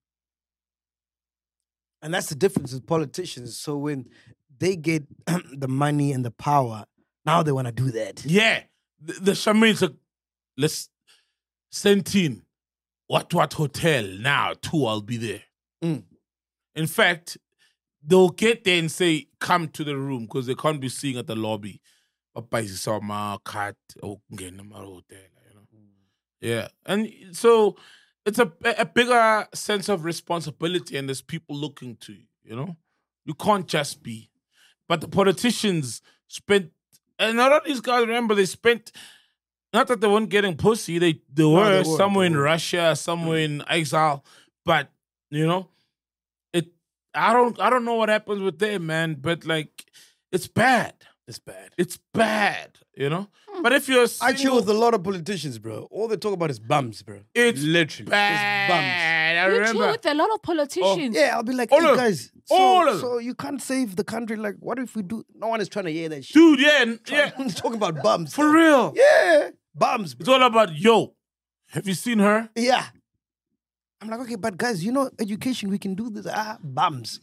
And that's the difference with politicians. So when they get the money and the power, now they want to do that. Yeah. The, the Shamins are, let's send in what what hotel now, two, I'll be there. Mm. In fact, they'll get there and say, come to the room because they can't be seeing at the lobby. Papa cat or hotel, you know. Yeah. And so it's a, a bigger sense of responsibility and there's people looking to you, you know. You can't just be. But the politicians spent, and a lot of these guys, remember, they spent, not that they weren't getting pussy, they, they were they were, somewhere they in were. Russia, somewhere in exile. But, you know, it. I don't I don't know what happens with them, man, but like, it's bad. It's bad. It's bad, you know? But if you're I chill single- with a lot of politicians, bro. All they talk about is bums, bro. It's literally bad. I You chill remember. with a lot of politicians. Yeah, I'll be like, All hey of- guys, so, all of so you can't save the country. Like, what if we do? No one is trying to hear that shit. Dude, yeah, and- yeah. talking about bums. For real. Yeah, bums. It's all about, yo, have you seen her? Yeah. I'm like, okay, but guys, you know, education, we can do this. Ah, bums.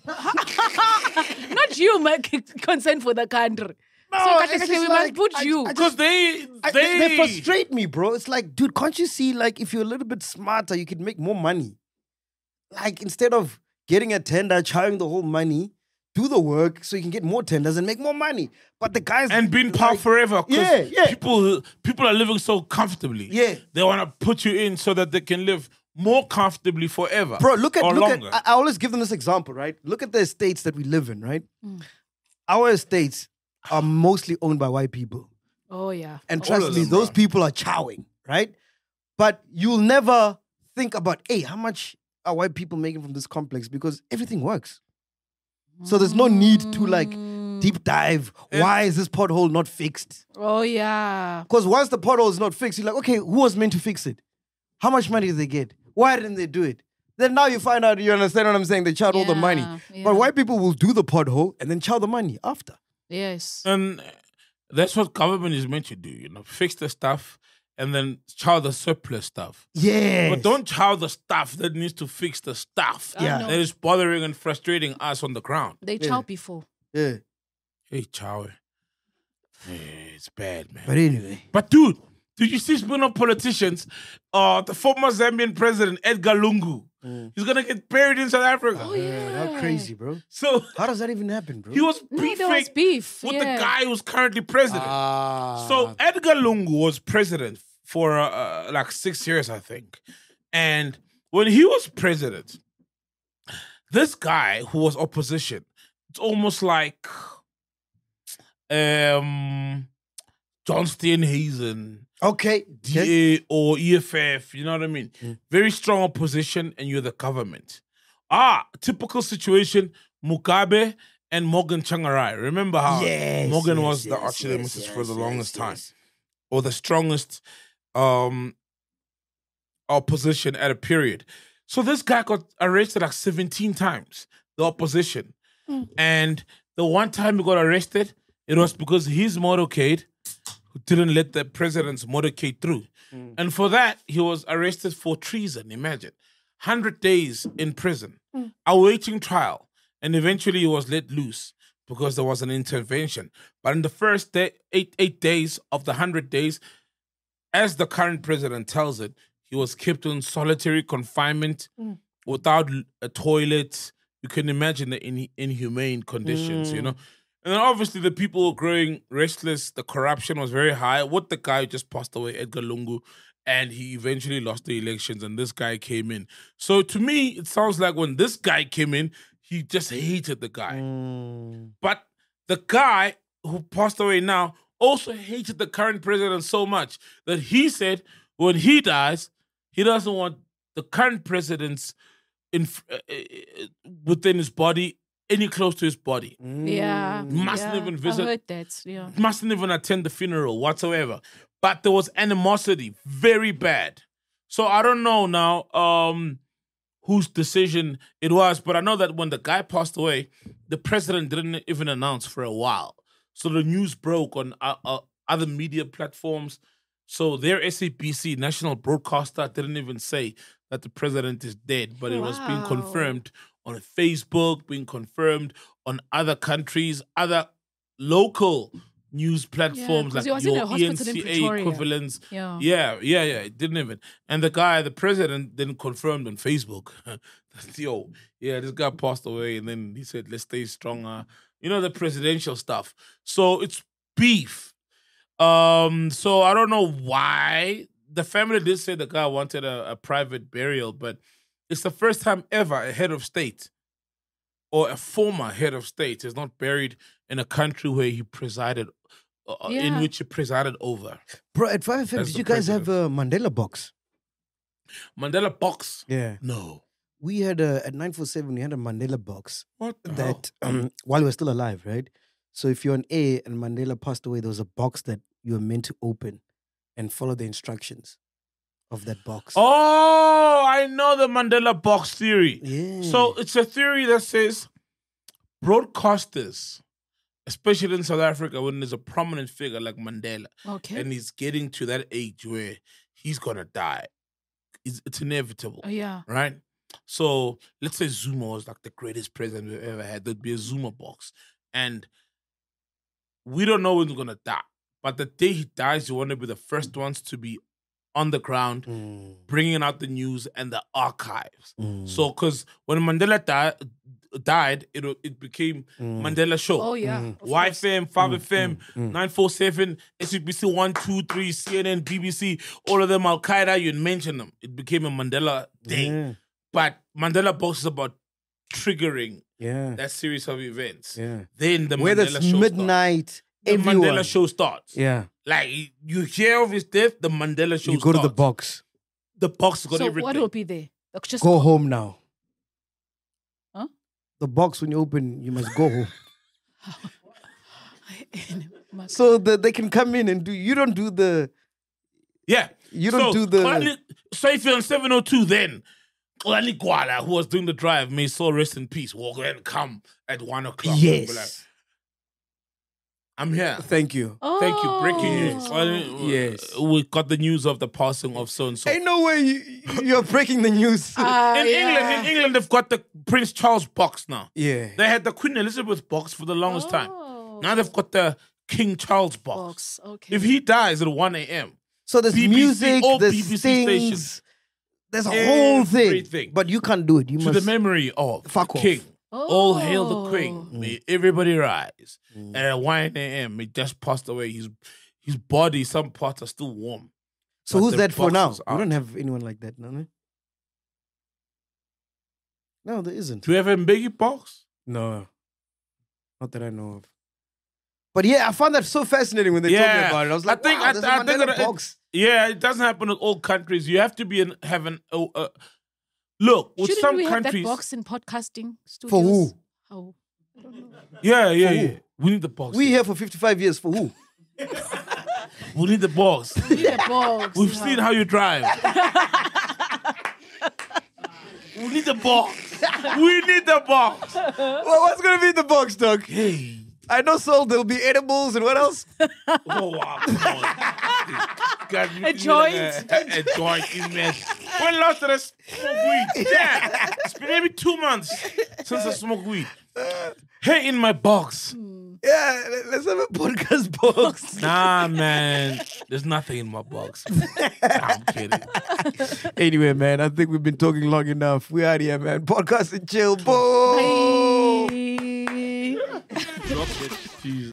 Not you, make consent for the country. No, so it's Kahle just Kahle, we like- must put I- you. I Because they, I, they, they, they frustrate me, bro. It's like, dude, can't you see, like, if you're a little bit smarter, you could make more money. Like, instead of getting a tender, charging the whole money, do the work so you can get more tenders and make more money. But the guys... and being power like, forever. 'cause Yeah, yeah. People, people are living so comfortably. Yeah. They want to put you in so that they can live more comfortably forever. Bro, look at, or look longer. at, I, I always give them this example, right? Look at the estates that we live in, right? Our estates are mostly owned by white people. Oh, yeah. And Oh, trust of me, them, those bro. people are chowing, right? But you'll never think about, hey, how much are white people making from this complex? Because everything works. So there's no need to like deep dive. Why is this pothole not fixed? Oh, yeah. Because once the pothole is not fixed, you're like, okay, who was meant to fix it? How much money did they get? Why didn't they do it? Then now you find out, you understand what I'm saying? They charge all the money. Yeah, But yeah. white people will do the pothole and then charge the money after. Yes. And that's what government is meant to do, you know, fix the stuff and then chow the surplus stuff. Yes. But don't chow the stuff that needs to fix the stuff. I Yeah. know. That is bothering and frustrating us on the ground. They chow before. Yeah. Hey, chow. Yeah, it's bad, man. But anyway. But dude, did you see, speaking of politicians, uh, the former Zambian president, Edgar Lungu, he's going to get buried in South Africa. Oh, yeah. How crazy, bro. So How does that even happen, bro? he was No, beefing there was beef. with yeah. the guy who's currently president. Ah. So Edgar Lungu was president for uh, uh, like six years, I think. And when he was president, this guy who was opposition, it's almost like um, John Steenhuisen, Okay. D A or E F F, you know what I mean? Very strong opposition and you're the government. Ah, typical situation, Mugabe and Morgan Tsvangirai. Remember how Yes, Morgan yes, was the yes, arch yes, nemesis for yes, the yes, longest time. yes. Or the strongest um, opposition at a period. So this guy got arrested like seventeen times, the opposition. Mm. And the one time he got arrested, it was because his motorcade didn't let the president's motorcade through. Mm. And for that, he was arrested for treason, imagine. one hundred days in prison, mm. awaiting trial. And eventually he was let loose because there was an intervention. But in the first day, eight, eight days of the one hundred days, as the current president tells it, he was kept in solitary confinement mm. without a toilet. You can imagine the in, inhumane conditions, mm. you know? And then obviously the people were growing restless. The corruption was very high. What the guy who just passed away, Edgar Lungu, and he eventually lost the elections and this guy came in. So to me, it sounds like when this guy came in, he just hated the guy. Mm. But the guy who passed away now also hated the current president so much that he said when he dies, he doesn't want the current president's in, uh, within his body any close to his body. Yeah. Mustn't yeah. even visit. I heard that, yeah. Mustn't even attend the funeral whatsoever. But there was animosity, very bad. So I don't know now um, whose decision it was, but I know that when the guy passed away, the president didn't even announce for a while. So the news broke on uh, uh, other media platforms. So their S A B C, national broadcaster, didn't even say that the president is dead, but it wow. was being confirmed on Facebook, being confirmed on other countries, other local news platforms yeah, like your E N C A equivalents. Yeah. yeah, yeah, yeah. It didn't even. And the guy, the president, didn't confirm on Facebook. Yo, yeah, this guy passed away, and then he said, "Let's stay stronger." You know, the presidential stuff. So it's beef. Um, so I don't know why. The family did say the guy wanted a, a private burial, but it's the first time ever a head of state or a former head of state is not buried in a country where he presided, uh, Yeah. in which he presided over. Bro, at five F M, As did the you guys president. have a Mandela box? Mandela box? Yeah. No. We had a, at nine four seven, we had a Mandela box. What the That, um, while we were still alive, right? So if you're on air and Mandela passed away, there was a box that you were meant to open and follow the instructions of that box. Oh, I know the Mandela box theory. Yeah. So it's a theory that says broadcasters, especially in South Africa, when there's a prominent figure like Mandela, Okay. and he's getting to that age where he's gonna die, it's, it's inevitable. Oh, yeah. Right? So let's say Zuma was like the greatest president we've ever had. There'd be a Zuma box. And we don't know when he's gonna die. But the day he dies, you want to be the first ones to be on the ground, Mm. bringing out the news and the archives. So, because when Mandela di- died, it it became Mandela Show. Oh, yeah. Mm. of Y course. F M, five F M, nine four seven, S A B C one, two, three, C N N, B B C, all of them, Al Qaeda, you mention them. It became a Mandela Day. Yeah. But Mandela Box is about triggering Yeah. that series of events. Yeah. Then the Whether Mandela it's Show midnight, starts. The everyone. Mandela Show starts. Yeah. Like, you hear of his death, the Mandela Show You go to starts. the box. The box got So everything. what will be there? Like, just Go home now. Huh? The box, when you open, you must go home. My- So that they can come in and do, you don't do the, Yeah. you don't so, do the, Kwali- so if you're on seven oh two then, Kwali Kwala, who was doing the drive, may soul rest in peace, walk and come at one o'clock. and be like, yes. I'm here. Thank you. Thank you. Breaking Oh. news. Kwali- Yes. We got the news of the passing of so-and-so. Ain't no way you, you're breaking the news. Ah, in yeah. England, in England, they've got the Prince Charles box now. yeah. They had the Queen Elizabeth box for the longest time. Oh. Now they've got the King Charles box. Box, okay. If he dies at one a.m., So there's B B C, music, all there's B B C things, stations. there's a whole thing. Everything. But you can't do it. You to must. the memory of Fuck the off. King. All hail the Oh. Queen. May everybody rise. And at one a.m., he just passed away. His his body, some parts are still warm. So But who's the that for box now? is We out. don't have anyone like that, no, no? No, there isn't. Do we have a Biggie box? No. Not that I know of. But yeah, I found that so fascinating when they told me Yeah. about it. I was I like, think- wow, I- there's a I think Mandela it- it- box. Yeah, it doesn't happen in all countries. You have to be in have an uh, uh, look with Shouldn't some we have countries. that box in podcasting studios? For who? Oh, I don't know. Yeah, yeah, For yeah. who? We need the box. We here for fifty-five years. For who? We need the box. We need a box. We've yeah. seen how you drive. We need the box. We need the box. Well, what's gonna be in the box, dog? Hey. I know, Sol, there'll be edibles and what else? Oh, wow. Come on. God, you A give me joint. like A, a joint in man. When last did I smoke weed? Yeah. It's been maybe two months since I smoked weed. Hey, in my box. Yeah, let's have a podcast box. Nah, man. There's nothing in my box. Nah, I'm kidding. Anyway, man, I think we've been talking long enough. We out here, man. Podcast and chill. Boom. Bye. Drop it. Jesus.